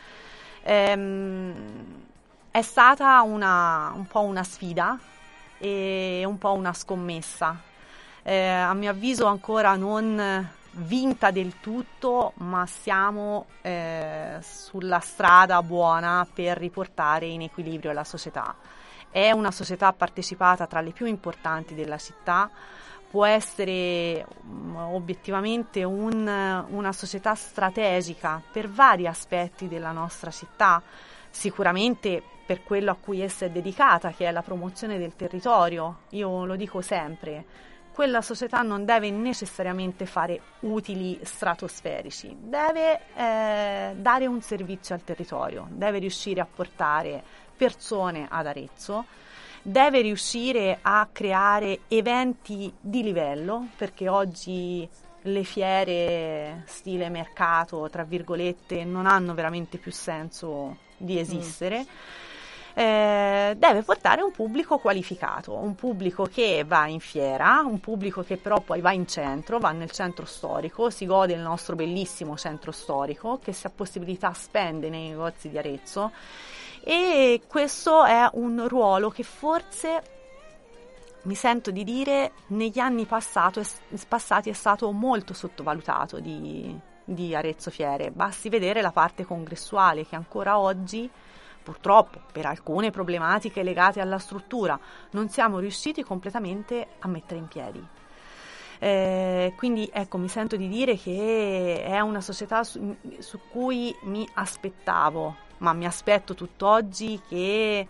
È stata un po' una sfida e un po' una scommessa. A mio avviso ancora non vinta del tutto, ma siamo sulla strada buona per riportare in equilibrio la società. È una società partecipata tra le più importanti della città, può essere obiettivamente una società strategica per vari aspetti della nostra città, sicuramente per quello a cui essa è dedicata, che è la promozione del territorio. Io lo dico sempre, quella società non deve necessariamente fare utili stratosferici, deve dare un servizio al territorio, deve riuscire a portare persone ad Arezzo, deve riuscire a creare eventi di livello, perché oggi le fiere stile mercato, tra virgolette, non hanno veramente più senso di esistere. Deve portare un pubblico qualificato, un pubblico che va in fiera, un pubblico che però poi va in centro, va nel centro storico, si gode il nostro bellissimo centro storico, che se ha possibilità spende nei negozi di Arezzo, e questo è un ruolo che forse, mi sento di dire, negli anni passati è stato molto sottovalutato di Arezzo Fiere. Basti vedere la parte congressuale, che ancora oggi, purtroppo, per alcune problematiche legate alla struttura, non siamo riusciti completamente a mettere in piedi. Quindi ecco, mi sento di dire che è una società su cui mi aspettavo, ma mi aspetto tutt'oggi che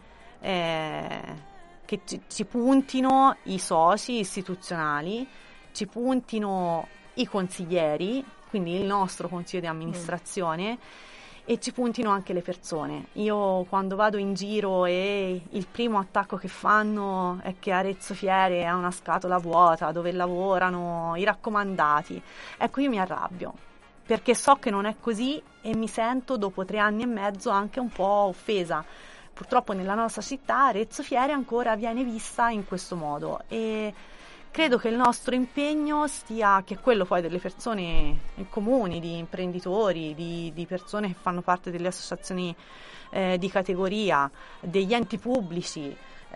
ci puntino i soci istituzionali, ci puntino i consiglieri, quindi il nostro consiglio di amministrazione, e ci puntino anche le persone. Io quando vado in giro e il primo attacco che fanno è che Arezzo Fiere è una scatola vuota dove lavorano i raccomandati, ecco, io mi arrabbio, perché so che non è così e mi sento dopo 3 anni e mezzo anche un po' offesa. Purtroppo nella nostra città Arezzo Fiere ancora viene vista in questo modo, e credo che il nostro impegno sia, che è quello poi delle persone comuni, di imprenditori, di persone che fanno parte delle associazioni di categoria, degli enti pubblici,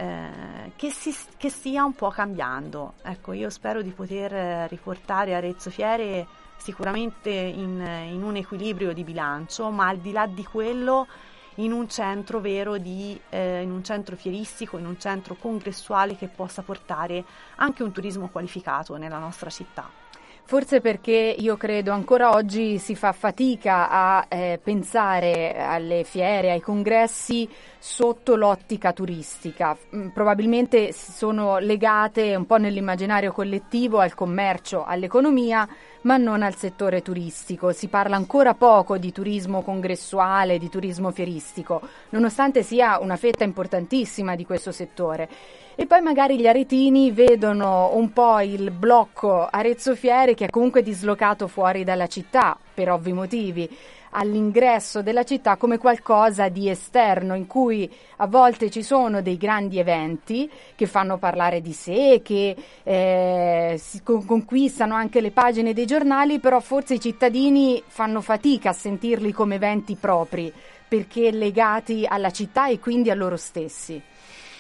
che stia un po' cambiando. Ecco, io spero di poter riportare Arezzo Fiere sicuramente in un equilibrio di bilancio, ma al di là di quello in un centro vero in un centro fieristico, in un centro congressuale che possa portare anche un turismo qualificato nella nostra città. Forse perché io credo ancora oggi si fa fatica a pensare alle fiere, ai congressi sotto l'ottica turistica. Probabilmente sono legate un po' nell'immaginario collettivo al commercio, all'economia, ma non al settore turistico. Si parla ancora poco di turismo congressuale, di turismo fieristico, nonostante sia una fetta importantissima di questo settore. E poi magari gli aretini vedono un po' il blocco Arezzo Fiere, che è comunque dislocato fuori dalla città, per ovvi motivi, all'ingresso della città, come qualcosa di esterno, in cui a volte ci sono dei grandi eventi che fanno parlare di sé, che si conquistano anche le pagine dei giornali, però forse i cittadini fanno fatica a sentirli come eventi propri, perché legati alla città e quindi a loro stessi.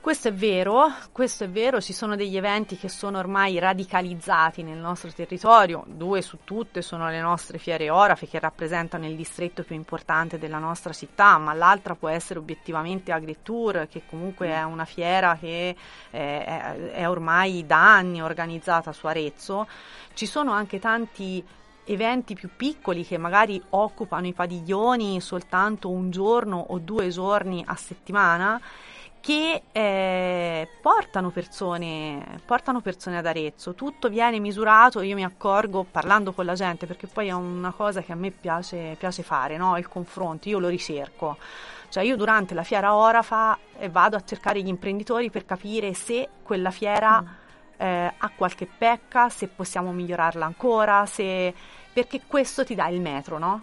Questo è vero, ci sono degli eventi che sono ormai radicalizzati nel nostro territorio, 2 su tutte sono le nostre fiere orafe che rappresentano il distretto più importante della nostra città, ma l'altra può essere obiettivamente AgriTour, che comunque è una fiera che è ormai da anni organizzata su Arezzo. Ci sono anche tanti eventi più piccoli che magari occupano i padiglioni soltanto un giorno o 2 giorni a settimana, che portano persone ad Arezzo. Tutto viene misurato, io mi accorgo parlando con la gente, perché poi è una cosa che a me piace fare, no? Il confronto, io lo ricerco. Cioè io durante la fiera orafa vado a cercare gli imprenditori per capire se quella fiera ha qualche pecca, se possiamo migliorarla ancora, perché questo ti dà il metro, no?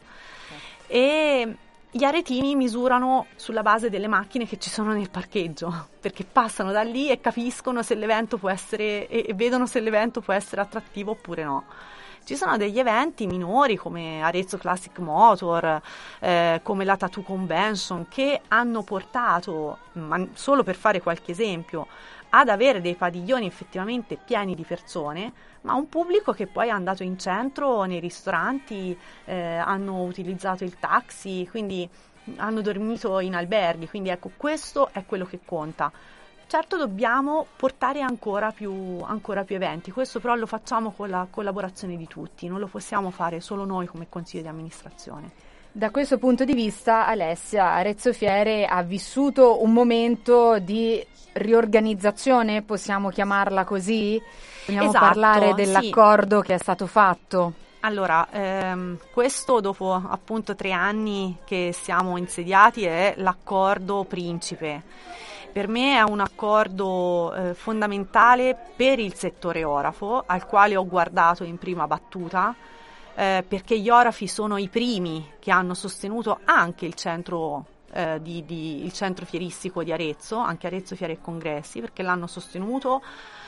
E gli aretini misurano sulla base delle macchine che ci sono nel parcheggio, perché passano da lì e capiscono se l'evento può essere e vedono se l'evento può essere attrattivo oppure no. Ci sono degli eventi minori come Arezzo Classic Motor, come la Tattoo Convention, che hanno portato, ma solo per fare qualche esempio, ad avere dei padiglioni effettivamente pieni di persone, ma un pubblico che poi è andato in centro, nei ristoranti, hanno utilizzato il taxi, quindi hanno dormito in alberghi, quindi ecco, questo è quello che conta. Certo dobbiamo portare ancora più eventi, questo però lo facciamo con la collaborazione di tutti, non lo possiamo fare solo noi come consiglio di amministrazione. Da questo punto di vista, Alessia, Arezzo Fiere ha vissuto un momento di riorganizzazione, possiamo chiamarla così? Vogliamo parlare dell'accordo che è stato fatto? Allora, questo dopo appunto 3 anni che siamo insediati è l'accordo Principe. Per me è un accordo fondamentale per il settore orafo, al quale ho guardato in prima battuta, perché gli orafi sono i primi che hanno sostenuto anche il centro il centro fieristico di Arezzo, anche Arezzo Fiere e Congressi, perché l'hanno sostenuto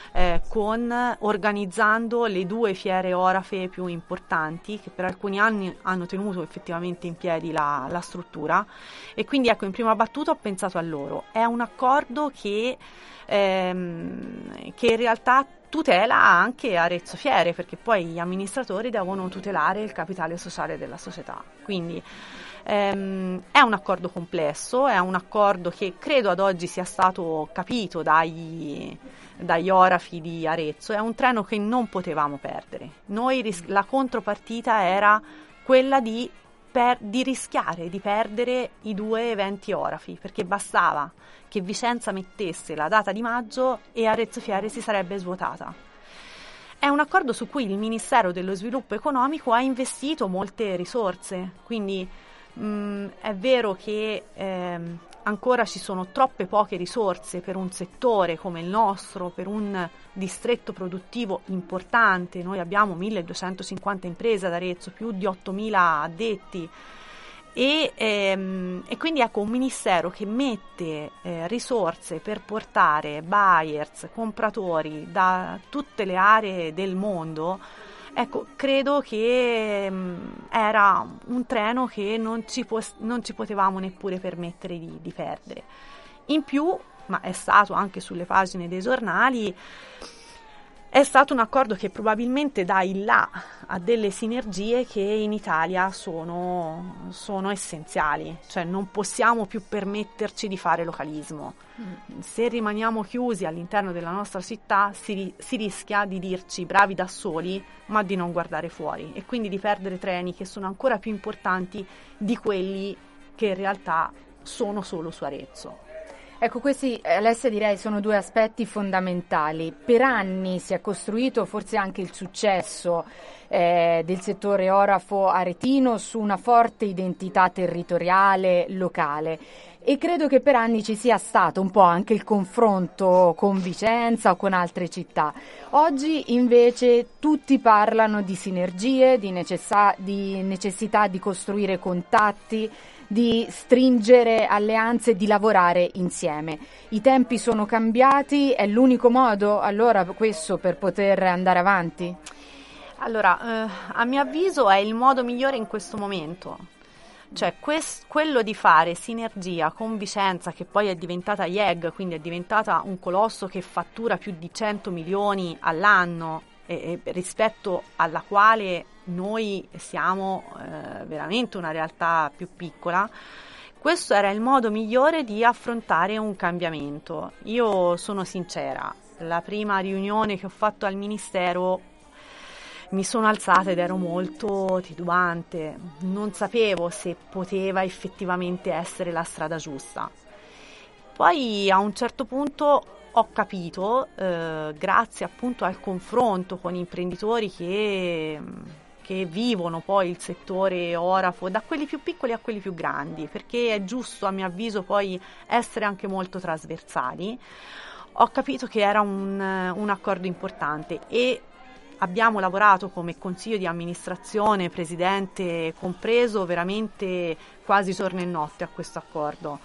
organizzando le 2 fiere orafe più importanti, che per alcuni anni hanno tenuto effettivamente in piedi la struttura, e quindi ecco, in prima battuta ho pensato a loro. È un accordo che in realtà tutela anche Arezzo Fiere, perché poi gli amministratori devono tutelare il capitale sociale della società. Quindi è un accordo complesso, è un accordo che credo ad oggi sia stato capito dagli orafi di Arezzo, è un treno che non potevamo perdere. La contropartita era quella di rischiare di perdere i 2 eventi orafi, perché bastava che Vicenza mettesse la data di maggio e Arezzo Fiere si sarebbe svuotata. È un accordo su cui il Ministero dello Sviluppo Economico ha investito molte risorse, quindi è vero che ancora ci sono troppe poche risorse per un settore come il nostro, per un distretto produttivo importante. Noi abbiamo 1250 imprese ad Arezzo, più di 8000 addetti, e quindi ecco, un ministero che mette risorse per portare buyers, compratori da tutte le aree del mondo. Ecco, credo che era un treno che non ci potevamo neppure permettere di perdere. In più, ma è stato anche sulle pagine dei giornali, è stato un accordo che probabilmente dà il là a delle sinergie che in Italia sono essenziali, cioè non possiamo più permetterci di fare localismo. Se rimaniamo chiusi all'interno della nostra città si rischia di dirci bravi da soli, ma di non guardare fuori, e quindi di perdere treni che sono ancora più importanti di quelli che in realtà sono solo su Arezzo. Ecco, questi, Alessia, direi sono 2 aspetti fondamentali. Per anni si è costruito forse anche il successo del settore orafo aretino su una forte identità territoriale locale, e credo che per anni ci sia stato un po' anche il confronto con Vicenza o con altre città. Oggi invece tutti parlano di sinergie, di necessità di costruire contatti, di stringere alleanze, di lavorare insieme. I tempi sono cambiati, è l'unico modo allora questo per poter andare avanti? Allora, a mio avviso è il modo migliore in questo momento. Cioè quello di fare sinergia con Vicenza, che poi è diventata IEG, quindi è diventata un colosso che fattura più di 100 milioni all'anno, rispetto alla quale noi siamo veramente una realtà più piccola. Questo era il modo migliore di affrontare un cambiamento. Io sono sincera, la prima riunione che ho fatto al Ministero mi sono alzata ed ero molto titubante, non sapevo se poteva effettivamente essere la strada giusta. Poi a un certo punto ho capito, grazie appunto al confronto con imprenditori che vivono poi il settore orafo, da quelli più piccoli a quelli più grandi, perché è giusto a mio avviso poi essere anche molto trasversali, ho capito che era un accordo importante e abbiamo lavorato come consiglio di amministrazione, presidente compreso, veramente quasi giorno e notte a questo accordo.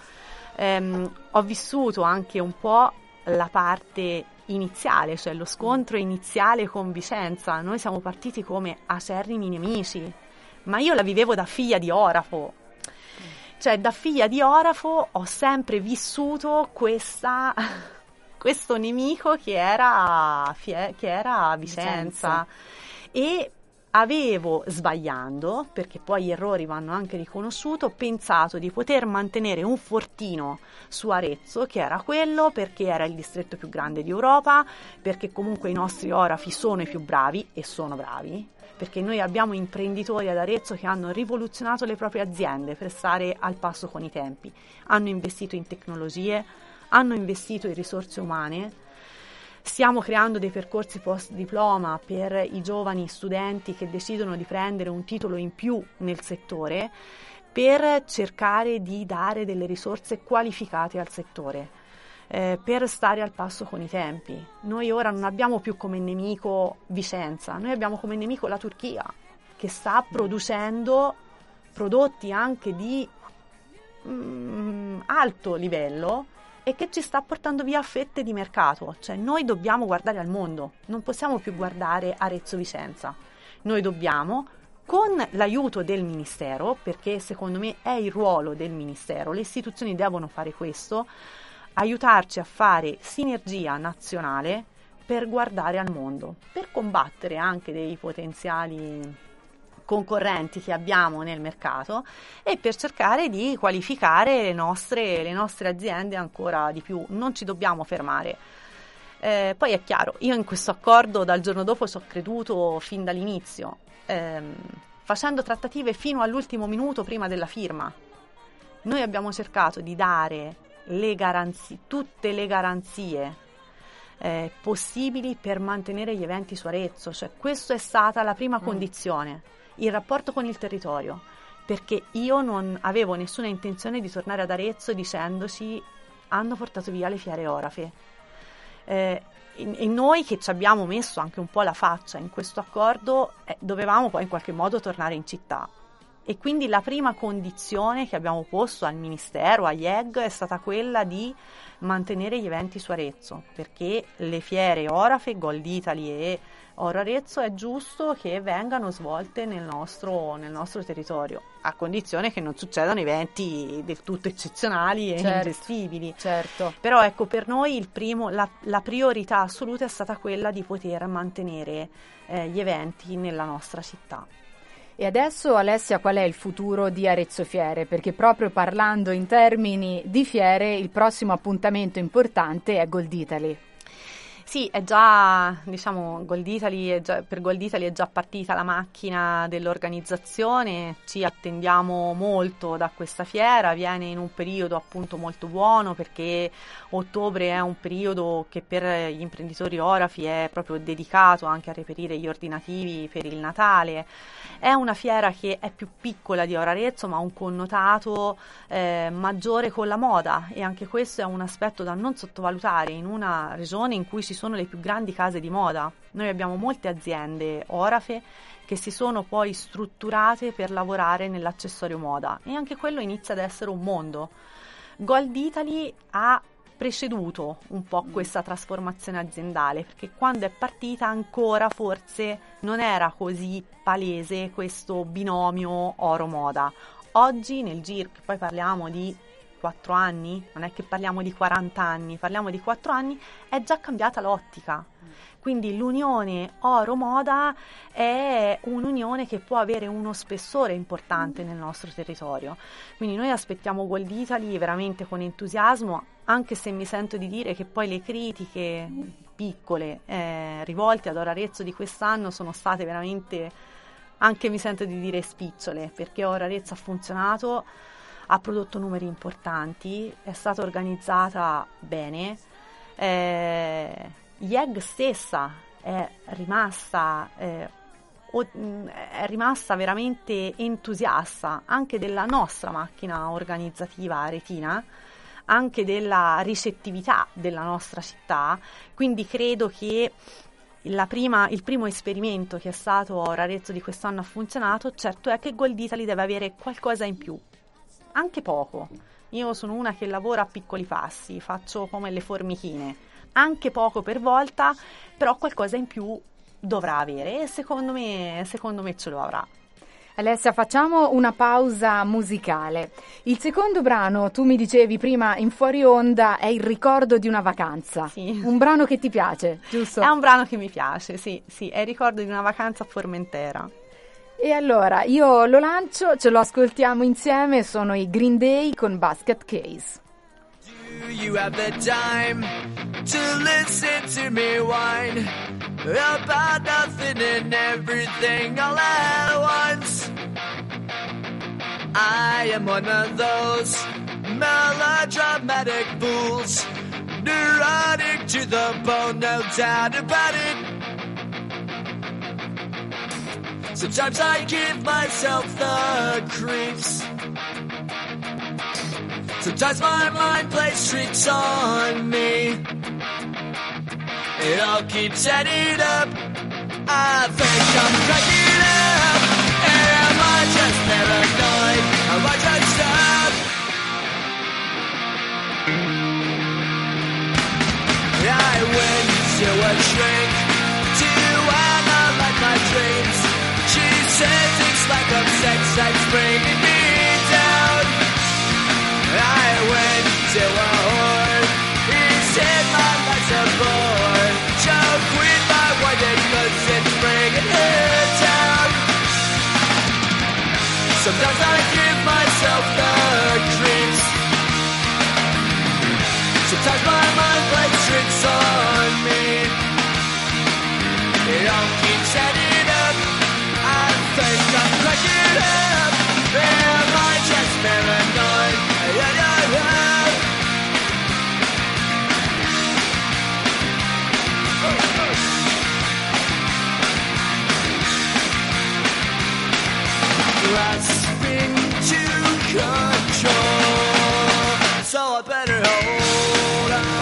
Ho vissuto anche un po' la parte iniziale, cioè lo scontro iniziale con Vicenza. Noi siamo partiti come acerrimi nemici, ma io la vivevo da figlia di orafo. Cioè da figlia di orafo ho sempre vissuto questo nemico che era Vicenza. E avevo, sbagliando, perché poi gli errori vanno anche riconosciuti, pensato di poter mantenere un fortino su Arezzo, che era quello perché era il distretto più grande di Europa, perché comunque i nostri orafi sono i più bravi, e sono bravi, perché noi abbiamo imprenditori ad Arezzo che hanno rivoluzionato le proprie aziende per stare al passo con i tempi, hanno investito in tecnologie, hanno investito in risorse umane. Stiamo creando dei percorsi post diploma per i giovani studenti che decidono di prendere un titolo in più nel settore, per cercare di dare delle risorse qualificate al settore, per stare al passo con i tempi. Noi ora non abbiamo più come nemico Vicenza, noi abbiamo come nemico la Turchia, che sta producendo prodotti anche di alto livello e che ci sta portando via fette di mercato. Cioè noi dobbiamo guardare al mondo, non possiamo più guardare Arezzo-Vicenza, noi dobbiamo, con l'aiuto del Ministero, perché secondo me è il ruolo del Ministero, le istituzioni devono fare questo, aiutarci a fare sinergia nazionale per guardare al mondo, per combattere anche dei potenziali concorrenti che abbiamo nel mercato e per cercare di qualificare le nostre aziende ancora di più. Non ci dobbiamo fermare. Poi è chiaro, io in questo accordo dal giorno dopo ci ho creduto fin dall'inizio, facendo trattative fino all'ultimo minuto prima della firma. Noi abbiamo cercato di dare tutte le garanzie possibili per mantenere gli eventi su Arezzo, cioè questa è stata la prima condizione. Il rapporto con il territorio, perché io non avevo nessuna intenzione di tornare ad Arezzo dicendoci hanno portato via le fiere orafe, e noi che ci abbiamo messo anche un po' la faccia in questo accordo dovevamo poi in qualche modo tornare in città, e quindi la prima condizione che abbiamo posto al Ministero, a IEG, è stata quella di mantenere gli eventi su Arezzo, perché le fiere orafe, Gold Italy e Oro Arezzo è giusto che vengano svolte nel nostro territorio, a condizione che non succedano eventi del tutto eccezionali e ingestibili. Certo. Però ecco, per noi la priorità assoluta è stata quella di poter mantenere gli eventi nella nostra città. E adesso, Alessia, qual è il futuro di Arezzo Fiere? Perché proprio parlando in termini di fiere, il prossimo appuntamento importante è Gold Italy. Sì, è già, diciamo, per Gold Italy è già partita la macchina dell'organizzazione, ci attendiamo molto da questa fiera, viene in un periodo appunto molto buono, perché ottobre è un periodo che per gli imprenditori orafi è proprio dedicato anche a reperire gli ordinativi per il Natale. È una fiera che è più piccola di Oro Arezzo, ma ha un connotato maggiore con la moda, e anche questo è un aspetto da non sottovalutare in una regione in cui ci sono le più grandi case di moda. Noi abbiamo molte aziende orafe che si sono poi strutturate per lavorare nell'accessorio moda, e anche quello inizia ad essere un mondo. Gold Italy ha preceduto un po' questa trasformazione aziendale, perché quando è partita ancora forse non era così palese questo binomio oro-moda. oggi nel giro, che poi parliamo di 4 anni, non è che parliamo di 40 anni, parliamo di 4 anni, è già cambiata l'ottica. Quindi l'unione oro-moda è un'unione che può avere uno spessore importante nel nostro territorio. Quindi noi aspettiamo Gold Italy veramente con entusiasmo, anche se mi sento di dire che poi le critiche piccole rivolte ad Oro Arezzo di quest'anno sono state veramente, anche mi sento di dire, spicciole, perché Oro Arezzo ha funzionato, ha prodotto numeri importanti, è stata organizzata bene, YEG stessa è rimasta veramente entusiasta anche della nostra macchina organizzativa aretina, anche della ricettività della nostra città, quindi credo che il primo esperimento che è stato Oro Arezzo di quest'anno ha funzionato. Certo è che Gold Italy deve avere qualcosa in più, anche poco. Io sono una che lavora a piccoli passi, faccio come le formichine, anche poco per volta, però qualcosa in più dovrà avere e secondo me ce lo avrà. Alessia, facciamo una pausa musicale. Il secondo brano, tu mi dicevi prima in fuori onda, è Il ricordo di una vacanza. Sì. Un brano che ti piace, giusto? È un brano che mi piace, sì, è Il ricordo di una vacanza a Formentera. E allora, io lo lancio, ce lo ascoltiamo insieme, sono i Green Day con Basket Case. Do you have the time to listen to me whine about nothing and everything all at once? I am one of those melodramatic fools, neurotic to the bone, no doubt about it. Sometimes I give myself the creeps. Sometimes my mind plays tricks on me. It all keeps adding up. I think I'm cracking up. Am I just paranoid? Am I just up? I went to a shrink to analyze my dreams. She said things like I'm sex bringing me down. I went to a whore. He said my life's a bore. Choke with my wife cause it's bringing her down. Sometimes I give myself the creeps. Sometimes my mind plays tricks on me. It all keeps adding up. I think I'm cracking up. Am I just paranoid? Grasping to control, so I better hold on.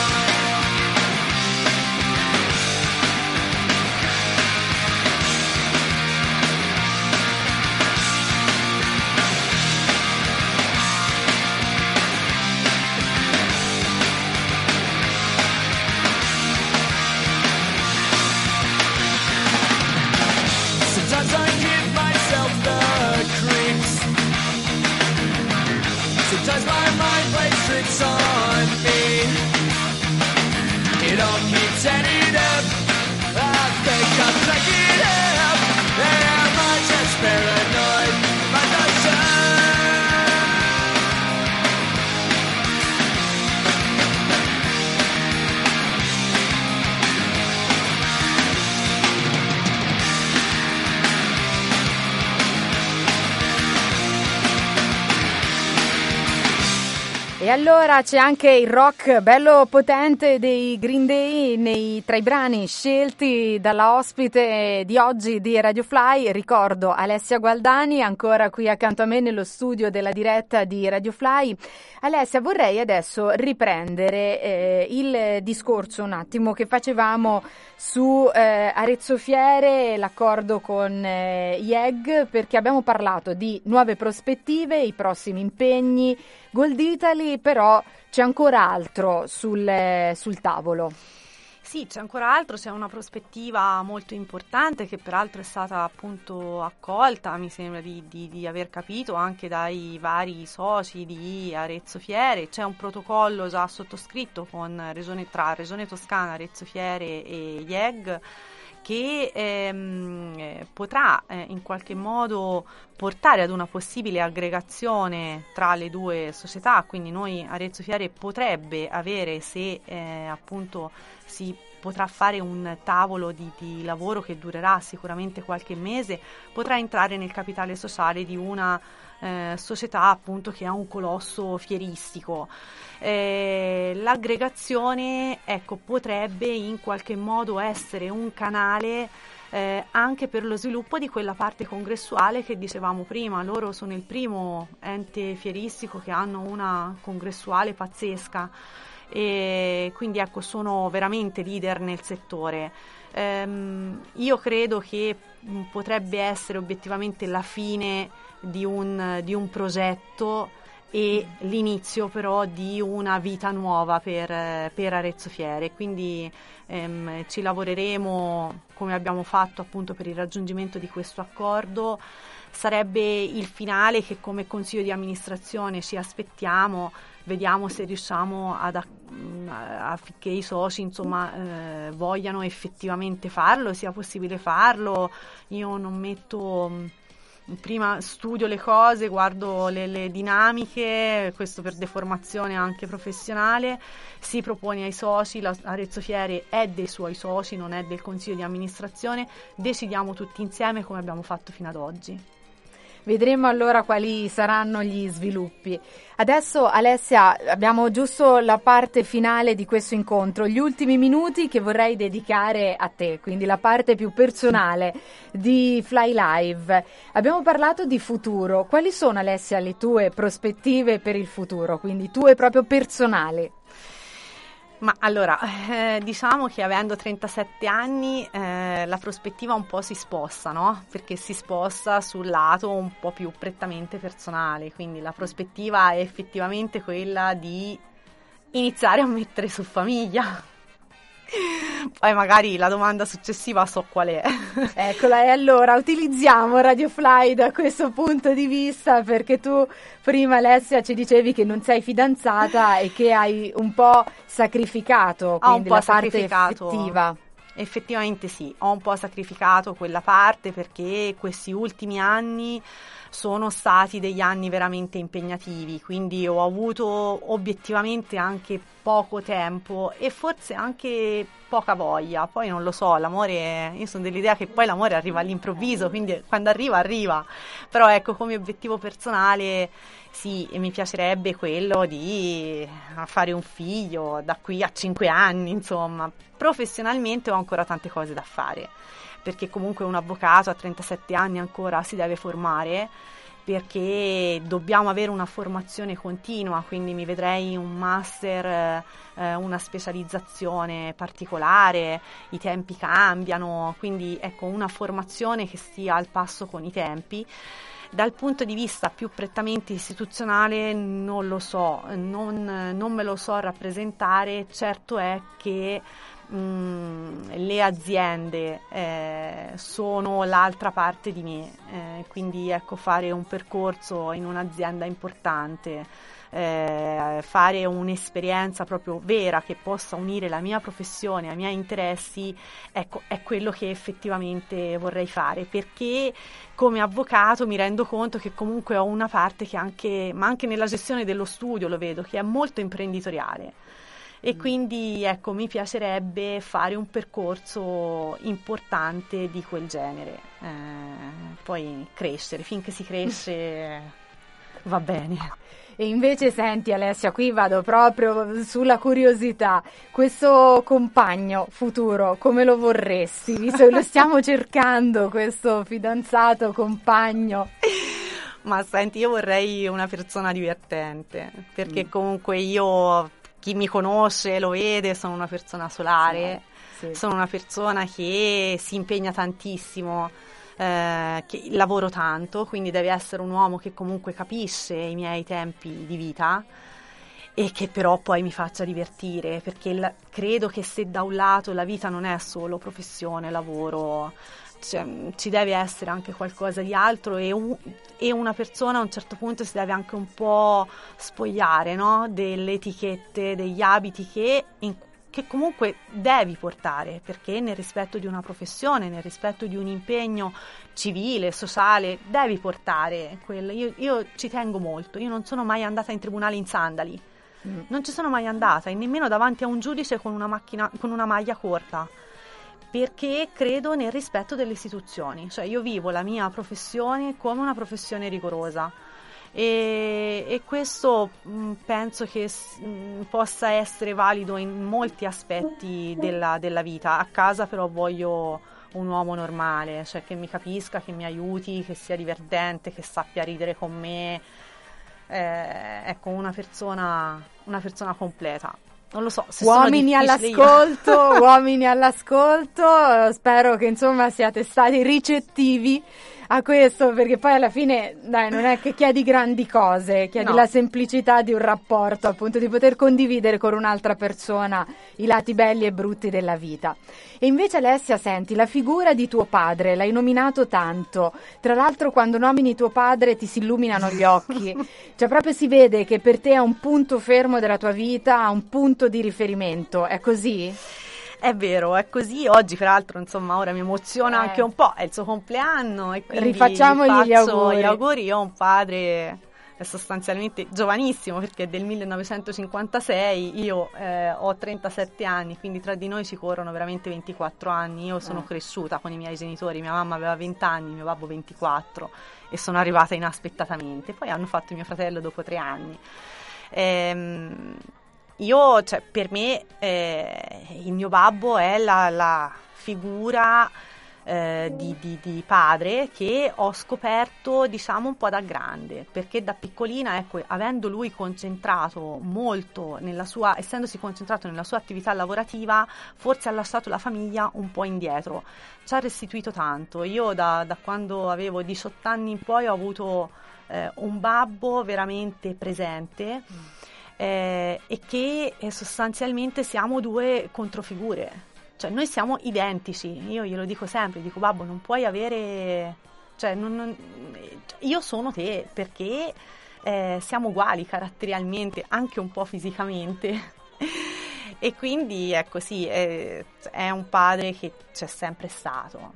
Sometimes I give myself the creeps. Sometimes my mind plays tricks on me. It all keeps adding up. I think I'm cracking up. Am I just paranoid? Am I just E allora c'è anche il rock bello potente dei Green Day tra i brani scelti dalla ospite di oggi di Radio Fly. Ricordo Alessia Gualdani, ancora qui accanto a me nello studio della diretta di Radio Fly. Alessia, vorrei adesso riprendere il discorso un attimo che facevamo su Arezzo Fiere, l'accordo con YEG, perché abbiamo parlato di nuove prospettive, i prossimi impegni, Gold Italy, però c'è ancora altro sul tavolo. Sì, c'è ancora altro, c'è una prospettiva molto importante che peraltro è stata appunto accolta, mi sembra di aver capito anche dai vari soci di Arezzo Fiere. C'è un protocollo già sottoscritto tra Regione Toscana, Arezzo Fiere e IEG, che potrà in qualche modo portare ad una possibile aggregazione tra le due società. Quindi noi, Arezzo Fiere, potrebbe avere, se appunto si potrà fare un tavolo di lavoro che durerà sicuramente qualche mese, potrà entrare nel capitale sociale di una società appunto che ha un colosso fieristico. L'aggregazione, ecco, potrebbe in qualche modo essere un canale anche per lo sviluppo di quella parte congressuale che dicevamo prima. Loro sono il primo ente fieristico che hanno una congressuale pazzesca, e quindi ecco, sono veramente leader nel settore. Io credo che potrebbe essere obiettivamente la fine di un progetto e l'inizio però di una vita nuova per Arezzo Fiere, quindi ci lavoreremo come abbiamo fatto appunto per il raggiungimento di questo accordo. Sarebbe il finale che come consiglio di amministrazione ci aspettiamo, vediamo se riusciamo affinché i soci insomma vogliano effettivamente farlo, sia possibile farlo. Io non metto... Prima studio le cose, guardo le dinamiche, questo per deformazione anche professionale, si propone ai soci, Arezzo Fiere è dei suoi soci, non è del consiglio di amministrazione, decidiamo tutti insieme come abbiamo fatto fino ad oggi. Vedremo allora quali saranno gli sviluppi. Adesso, Alessia, abbiamo giusto la parte finale di questo incontro, gli ultimi minuti che vorrei dedicare a te, quindi la parte più personale di Fly Live. Abbiamo parlato di futuro. Quali sono, Alessia, le tue prospettive per il futuro, quindi tue proprio personali? Ma allora, diciamo che avendo 37 anni la prospettiva un po' si sposta, no? Perché si sposta sul lato un po' più prettamente personale, quindi la prospettiva è effettivamente quella di iniziare a mettere su famiglia. Poi magari la domanda successiva so qual è. Eccola, e allora utilizziamo Radio Fly da questo punto di vista, perché tu prima, Alessia, ci dicevi che non sei fidanzata e che hai un po' sacrificato, quindi la parte effettiva. Effettivamente sì, ho un po' sacrificato quella parte perché questi ultimi anni sono stati degli anni veramente impegnativi, quindi ho avuto obiettivamente anche poco tempo e forse anche poca voglia. Poi non lo so, l'amore, io sono dell'idea che poi l'amore arriva all'improvviso, quindi quando arriva, però ecco, come obiettivo personale sì, mi piacerebbe quello di fare un figlio da qui a 5 anni, insomma. Professionalmente ho ancora tante cose da fare, perché comunque un avvocato a 37 anni ancora si deve formare, perché dobbiamo avere una formazione continua, quindi mi vedrei un master, una specializzazione particolare, i tempi cambiano, quindi ecco, una formazione che stia al passo con i tempi. Dal punto di vista più prettamente istituzionale non lo so, non me lo so rappresentare. Certo è che le aziende sono l'altra parte di me, quindi ecco, fare un percorso in un'azienda importante, fare un'esperienza proprio vera che possa unire la mia professione ai miei interessi, ecco, è quello che effettivamente vorrei fare, perché come avvocato mi rendo conto che comunque ho una parte che ma anche nella gestione dello studio lo vedo, che è molto imprenditoriale. E quindi ecco, mi piacerebbe fare un percorso importante di quel genere, poi crescere, finché si cresce va bene. E invece senti, Alessia, qui vado proprio sulla curiosità, questo compagno futuro come lo vorresti? Visto che lo stiamo cercando, questo fidanzato, compagno. Ma senti, io vorrei una persona divertente, perché comunque io, chi mi conosce lo vede, sono una persona solare, sì. Sono una persona che si impegna tantissimo, che lavoro tanto, quindi deve essere un uomo che comunque capisce i miei tempi di vita e che però poi mi faccia divertire, perché credo che se da un lato la vita non è solo professione, lavoro, cioè, ci deve essere anche qualcosa di altro, e una persona a un certo punto si deve anche un po' spogliare, no? Delle etichette, degli abiti che comunque devi portare, perché nel rispetto di una professione, nel rispetto di un impegno civile, sociale, devi portare quello. Io ci tengo molto, io non sono mai andata in tribunale in sandali, non ci sono mai andata, e nemmeno davanti a un giudice con una maglia corta, perché credo nel rispetto delle istituzioni, cioè io vivo la mia professione come una professione rigorosa. E questo penso che possa essere valido in molti aspetti della vita. A casa però voglio un uomo normale, cioè che mi capisca, che mi aiuti, che sia divertente, che sappia ridere con me, ecco, una persona completa. Non lo so, se uomini all'ascolto, uomini all'ascolto, spero che insomma siate stati ricettivi a questo, perché poi alla fine dai, non è che chiedi grandi cose, chiedi la semplicità di un rapporto, appunto di poter condividere con un'altra persona i lati belli e brutti della vita. E invece Alessia, senti, la figura di tuo padre, l'hai nominato tanto, tra l'altro quando nomini tuo padre ti si illuminano gli occhi, cioè proprio si vede che per te è un punto fermo della tua vita, un punto di riferimento, è così? È vero, è così. Oggi peraltro, insomma, ora mi emoziona anche un po', è il suo compleanno e quindi rifacciamogli gli auguri. Io ho un padre sostanzialmente giovanissimo, perché è del 1956, io ho 37 anni, quindi tra di noi ci corrono veramente 24 anni. Io sono cresciuta con i miei genitori, mia mamma aveva 20 anni, mio babbo 24, e sono arrivata inaspettatamente. Poi hanno fatto mio fratello dopo 3 anni. Io, cioè, per me il mio babbo è la figura di padre che ho scoperto, diciamo, un po' da grande, perché da piccolina, ecco, avendo lui concentrato molto essendosi concentrato nella sua attività lavorativa, forse ha lasciato la famiglia un po' indietro, ci ha restituito tanto. Io da quando avevo 18 anni in poi ho avuto un babbo veramente presente, e che sostanzialmente siamo due controfigure, cioè noi siamo identici. Io glielo dico sempre, dico: babbo, non puoi avere, cioè io sono te, perché siamo uguali caratterialmente, anche un po' fisicamente. E quindi ecco, sì, è un padre che c'è sempre stato.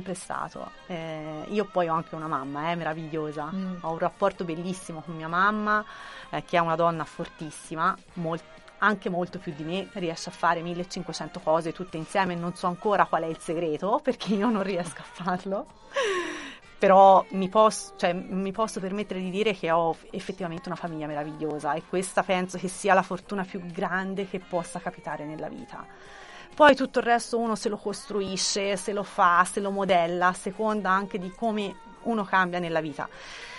Io poi ho anche una mamma meravigliosa, ho un rapporto bellissimo con mia mamma, che è una donna fortissima, anche molto più di me, riesce a fare 1500 cose tutte insieme. Non so ancora qual è il segreto, perché io non riesco a farlo, però mi posso permettere di dire che ho effettivamente una famiglia meravigliosa, e questa penso che sia la fortuna più grande che possa capitare nella vita. Poi tutto il resto uno se lo costruisce, se lo fa, se lo modella, a seconda anche di come uno cambia nella vita.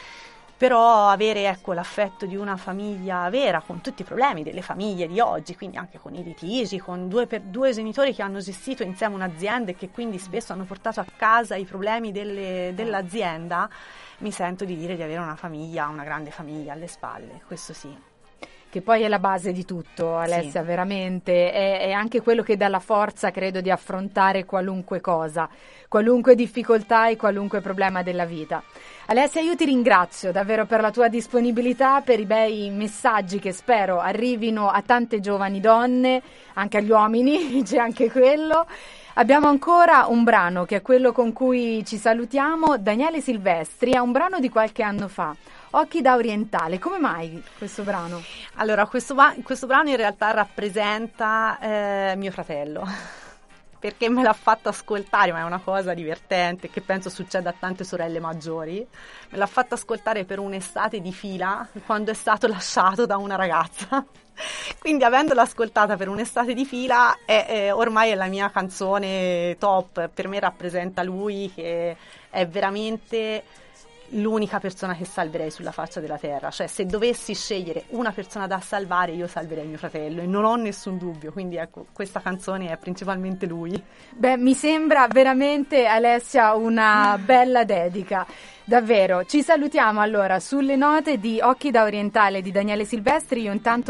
Però avere, ecco, l'affetto di una famiglia vera, con tutti i problemi delle famiglie di oggi, quindi anche con i litigi, con due genitori che hanno gestito insieme un'azienda e che quindi spesso hanno portato a casa i problemi dell'azienda, mi sento di dire di avere una famiglia, una grande famiglia alle spalle, questo sì. Che poi è la base di tutto, Alessia, sì. Veramente, è anche quello che dà la forza, credo, di affrontare qualunque cosa, qualunque difficoltà e qualunque problema della vita. Alessia, io ti ringrazio davvero per la tua disponibilità, per i bei messaggi che spero arrivino a tante giovani donne, anche agli uomini, c'è anche quello. Abbiamo ancora un brano che è quello con cui ci salutiamo, Daniele Silvestri, è un brano di qualche anno fa, Occhi da orientale. Come mai questo brano? Allora, questo brano in realtà rappresenta mio fratello, perché me l'ha fatto ascoltare, ma è una cosa divertente che penso succeda a tante sorelle maggiori. Me l'ha fatto ascoltare per un'estate di fila quando è stato lasciato da una ragazza. Quindi, avendola ascoltata per un'estate di fila, ormai è la mia canzone top. Per me rappresenta lui, che è veramente l'unica persona che salverei sulla faccia della terra. Cioè, se dovessi scegliere una persona da salvare, io salverei mio fratello, e non ho nessun dubbio. Quindi ecco, questa canzone è principalmente lui. Beh, mi sembra veramente, Alessia, una bella dedica. Davvero. Ci salutiamo allora sulle note di Occhi da orientale di Daniele Silvestri. Io intanto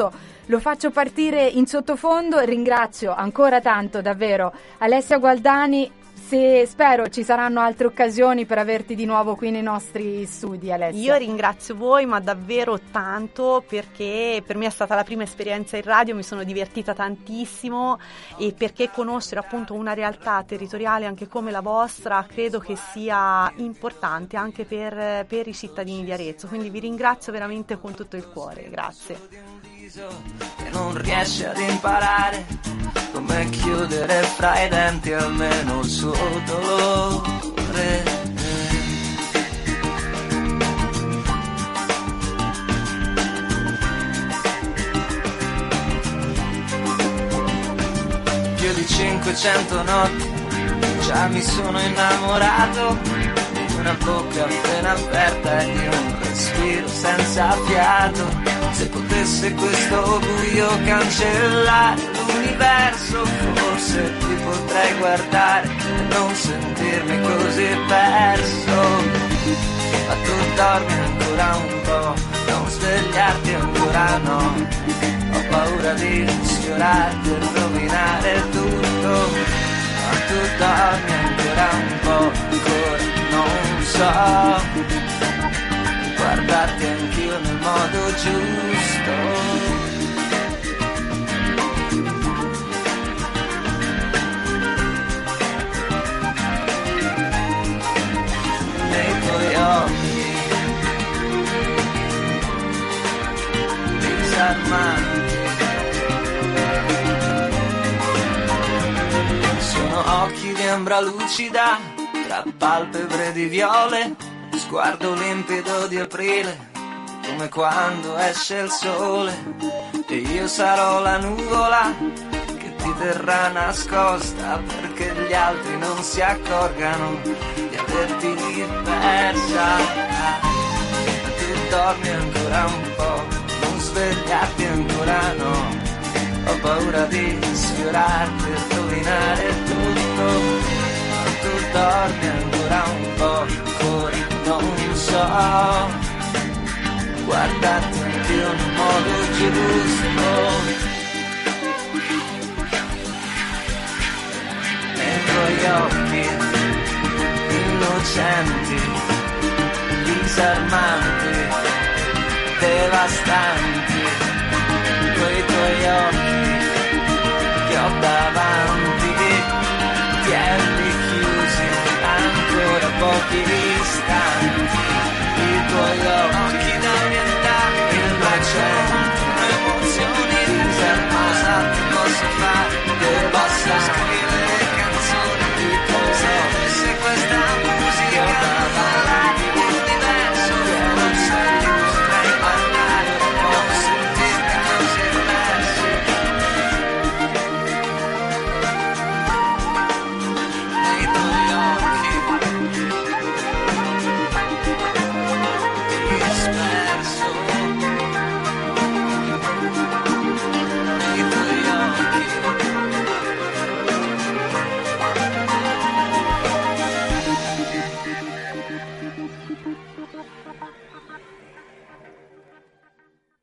lo faccio partire in sottofondo. Ringrazio ancora tanto davvero Alessia Gualdani. Spero ci saranno altre occasioni per averti di nuovo qui nei nostri studi, Alessia. Io ringrazio voi, ma davvero tanto, perché per me è stata la prima esperienza in radio, mi sono divertita tantissimo, e perché conoscere appunto una realtà territoriale anche come la vostra credo che sia importante anche per i cittadini di Arezzo, quindi vi ringrazio veramente con tutto il cuore, grazie. Che non riesce ad imparare come chiudere fra i denti almeno il suo dolore. Più di 500 notti già mi sono innamorato di una bocca appena aperta e di un respiro senza fiato. Se potesse questo buio cancellare l'universo, forse ti potrei guardare e non sentirmi così perso. Ma tu dormi ancora un po', non svegliarti ancora no. Ho paura di sfiorarti e rovinare tutto. Ma tu dormi ancora un po', ancora non so guardarti anch'io nel modo giusto. Nei tuoi occhi disarmanti sono occhi di ambra lucida tra palpebre di viole, sguardo limpido di aprile, come quando esce il sole, e io sarò la nuvola che ti terrà nascosta perché gli altri non si accorgano di averti persa. Tu dormi ancora un po', non svegliarti ancora no. Ho paura di sfiorarti e rovinare tutto. Tu dormi ancora un po', ancora non so guardarti anch'io nel modo giusto. Nei tuoi occhi innocenti, disarmanti, devastanti,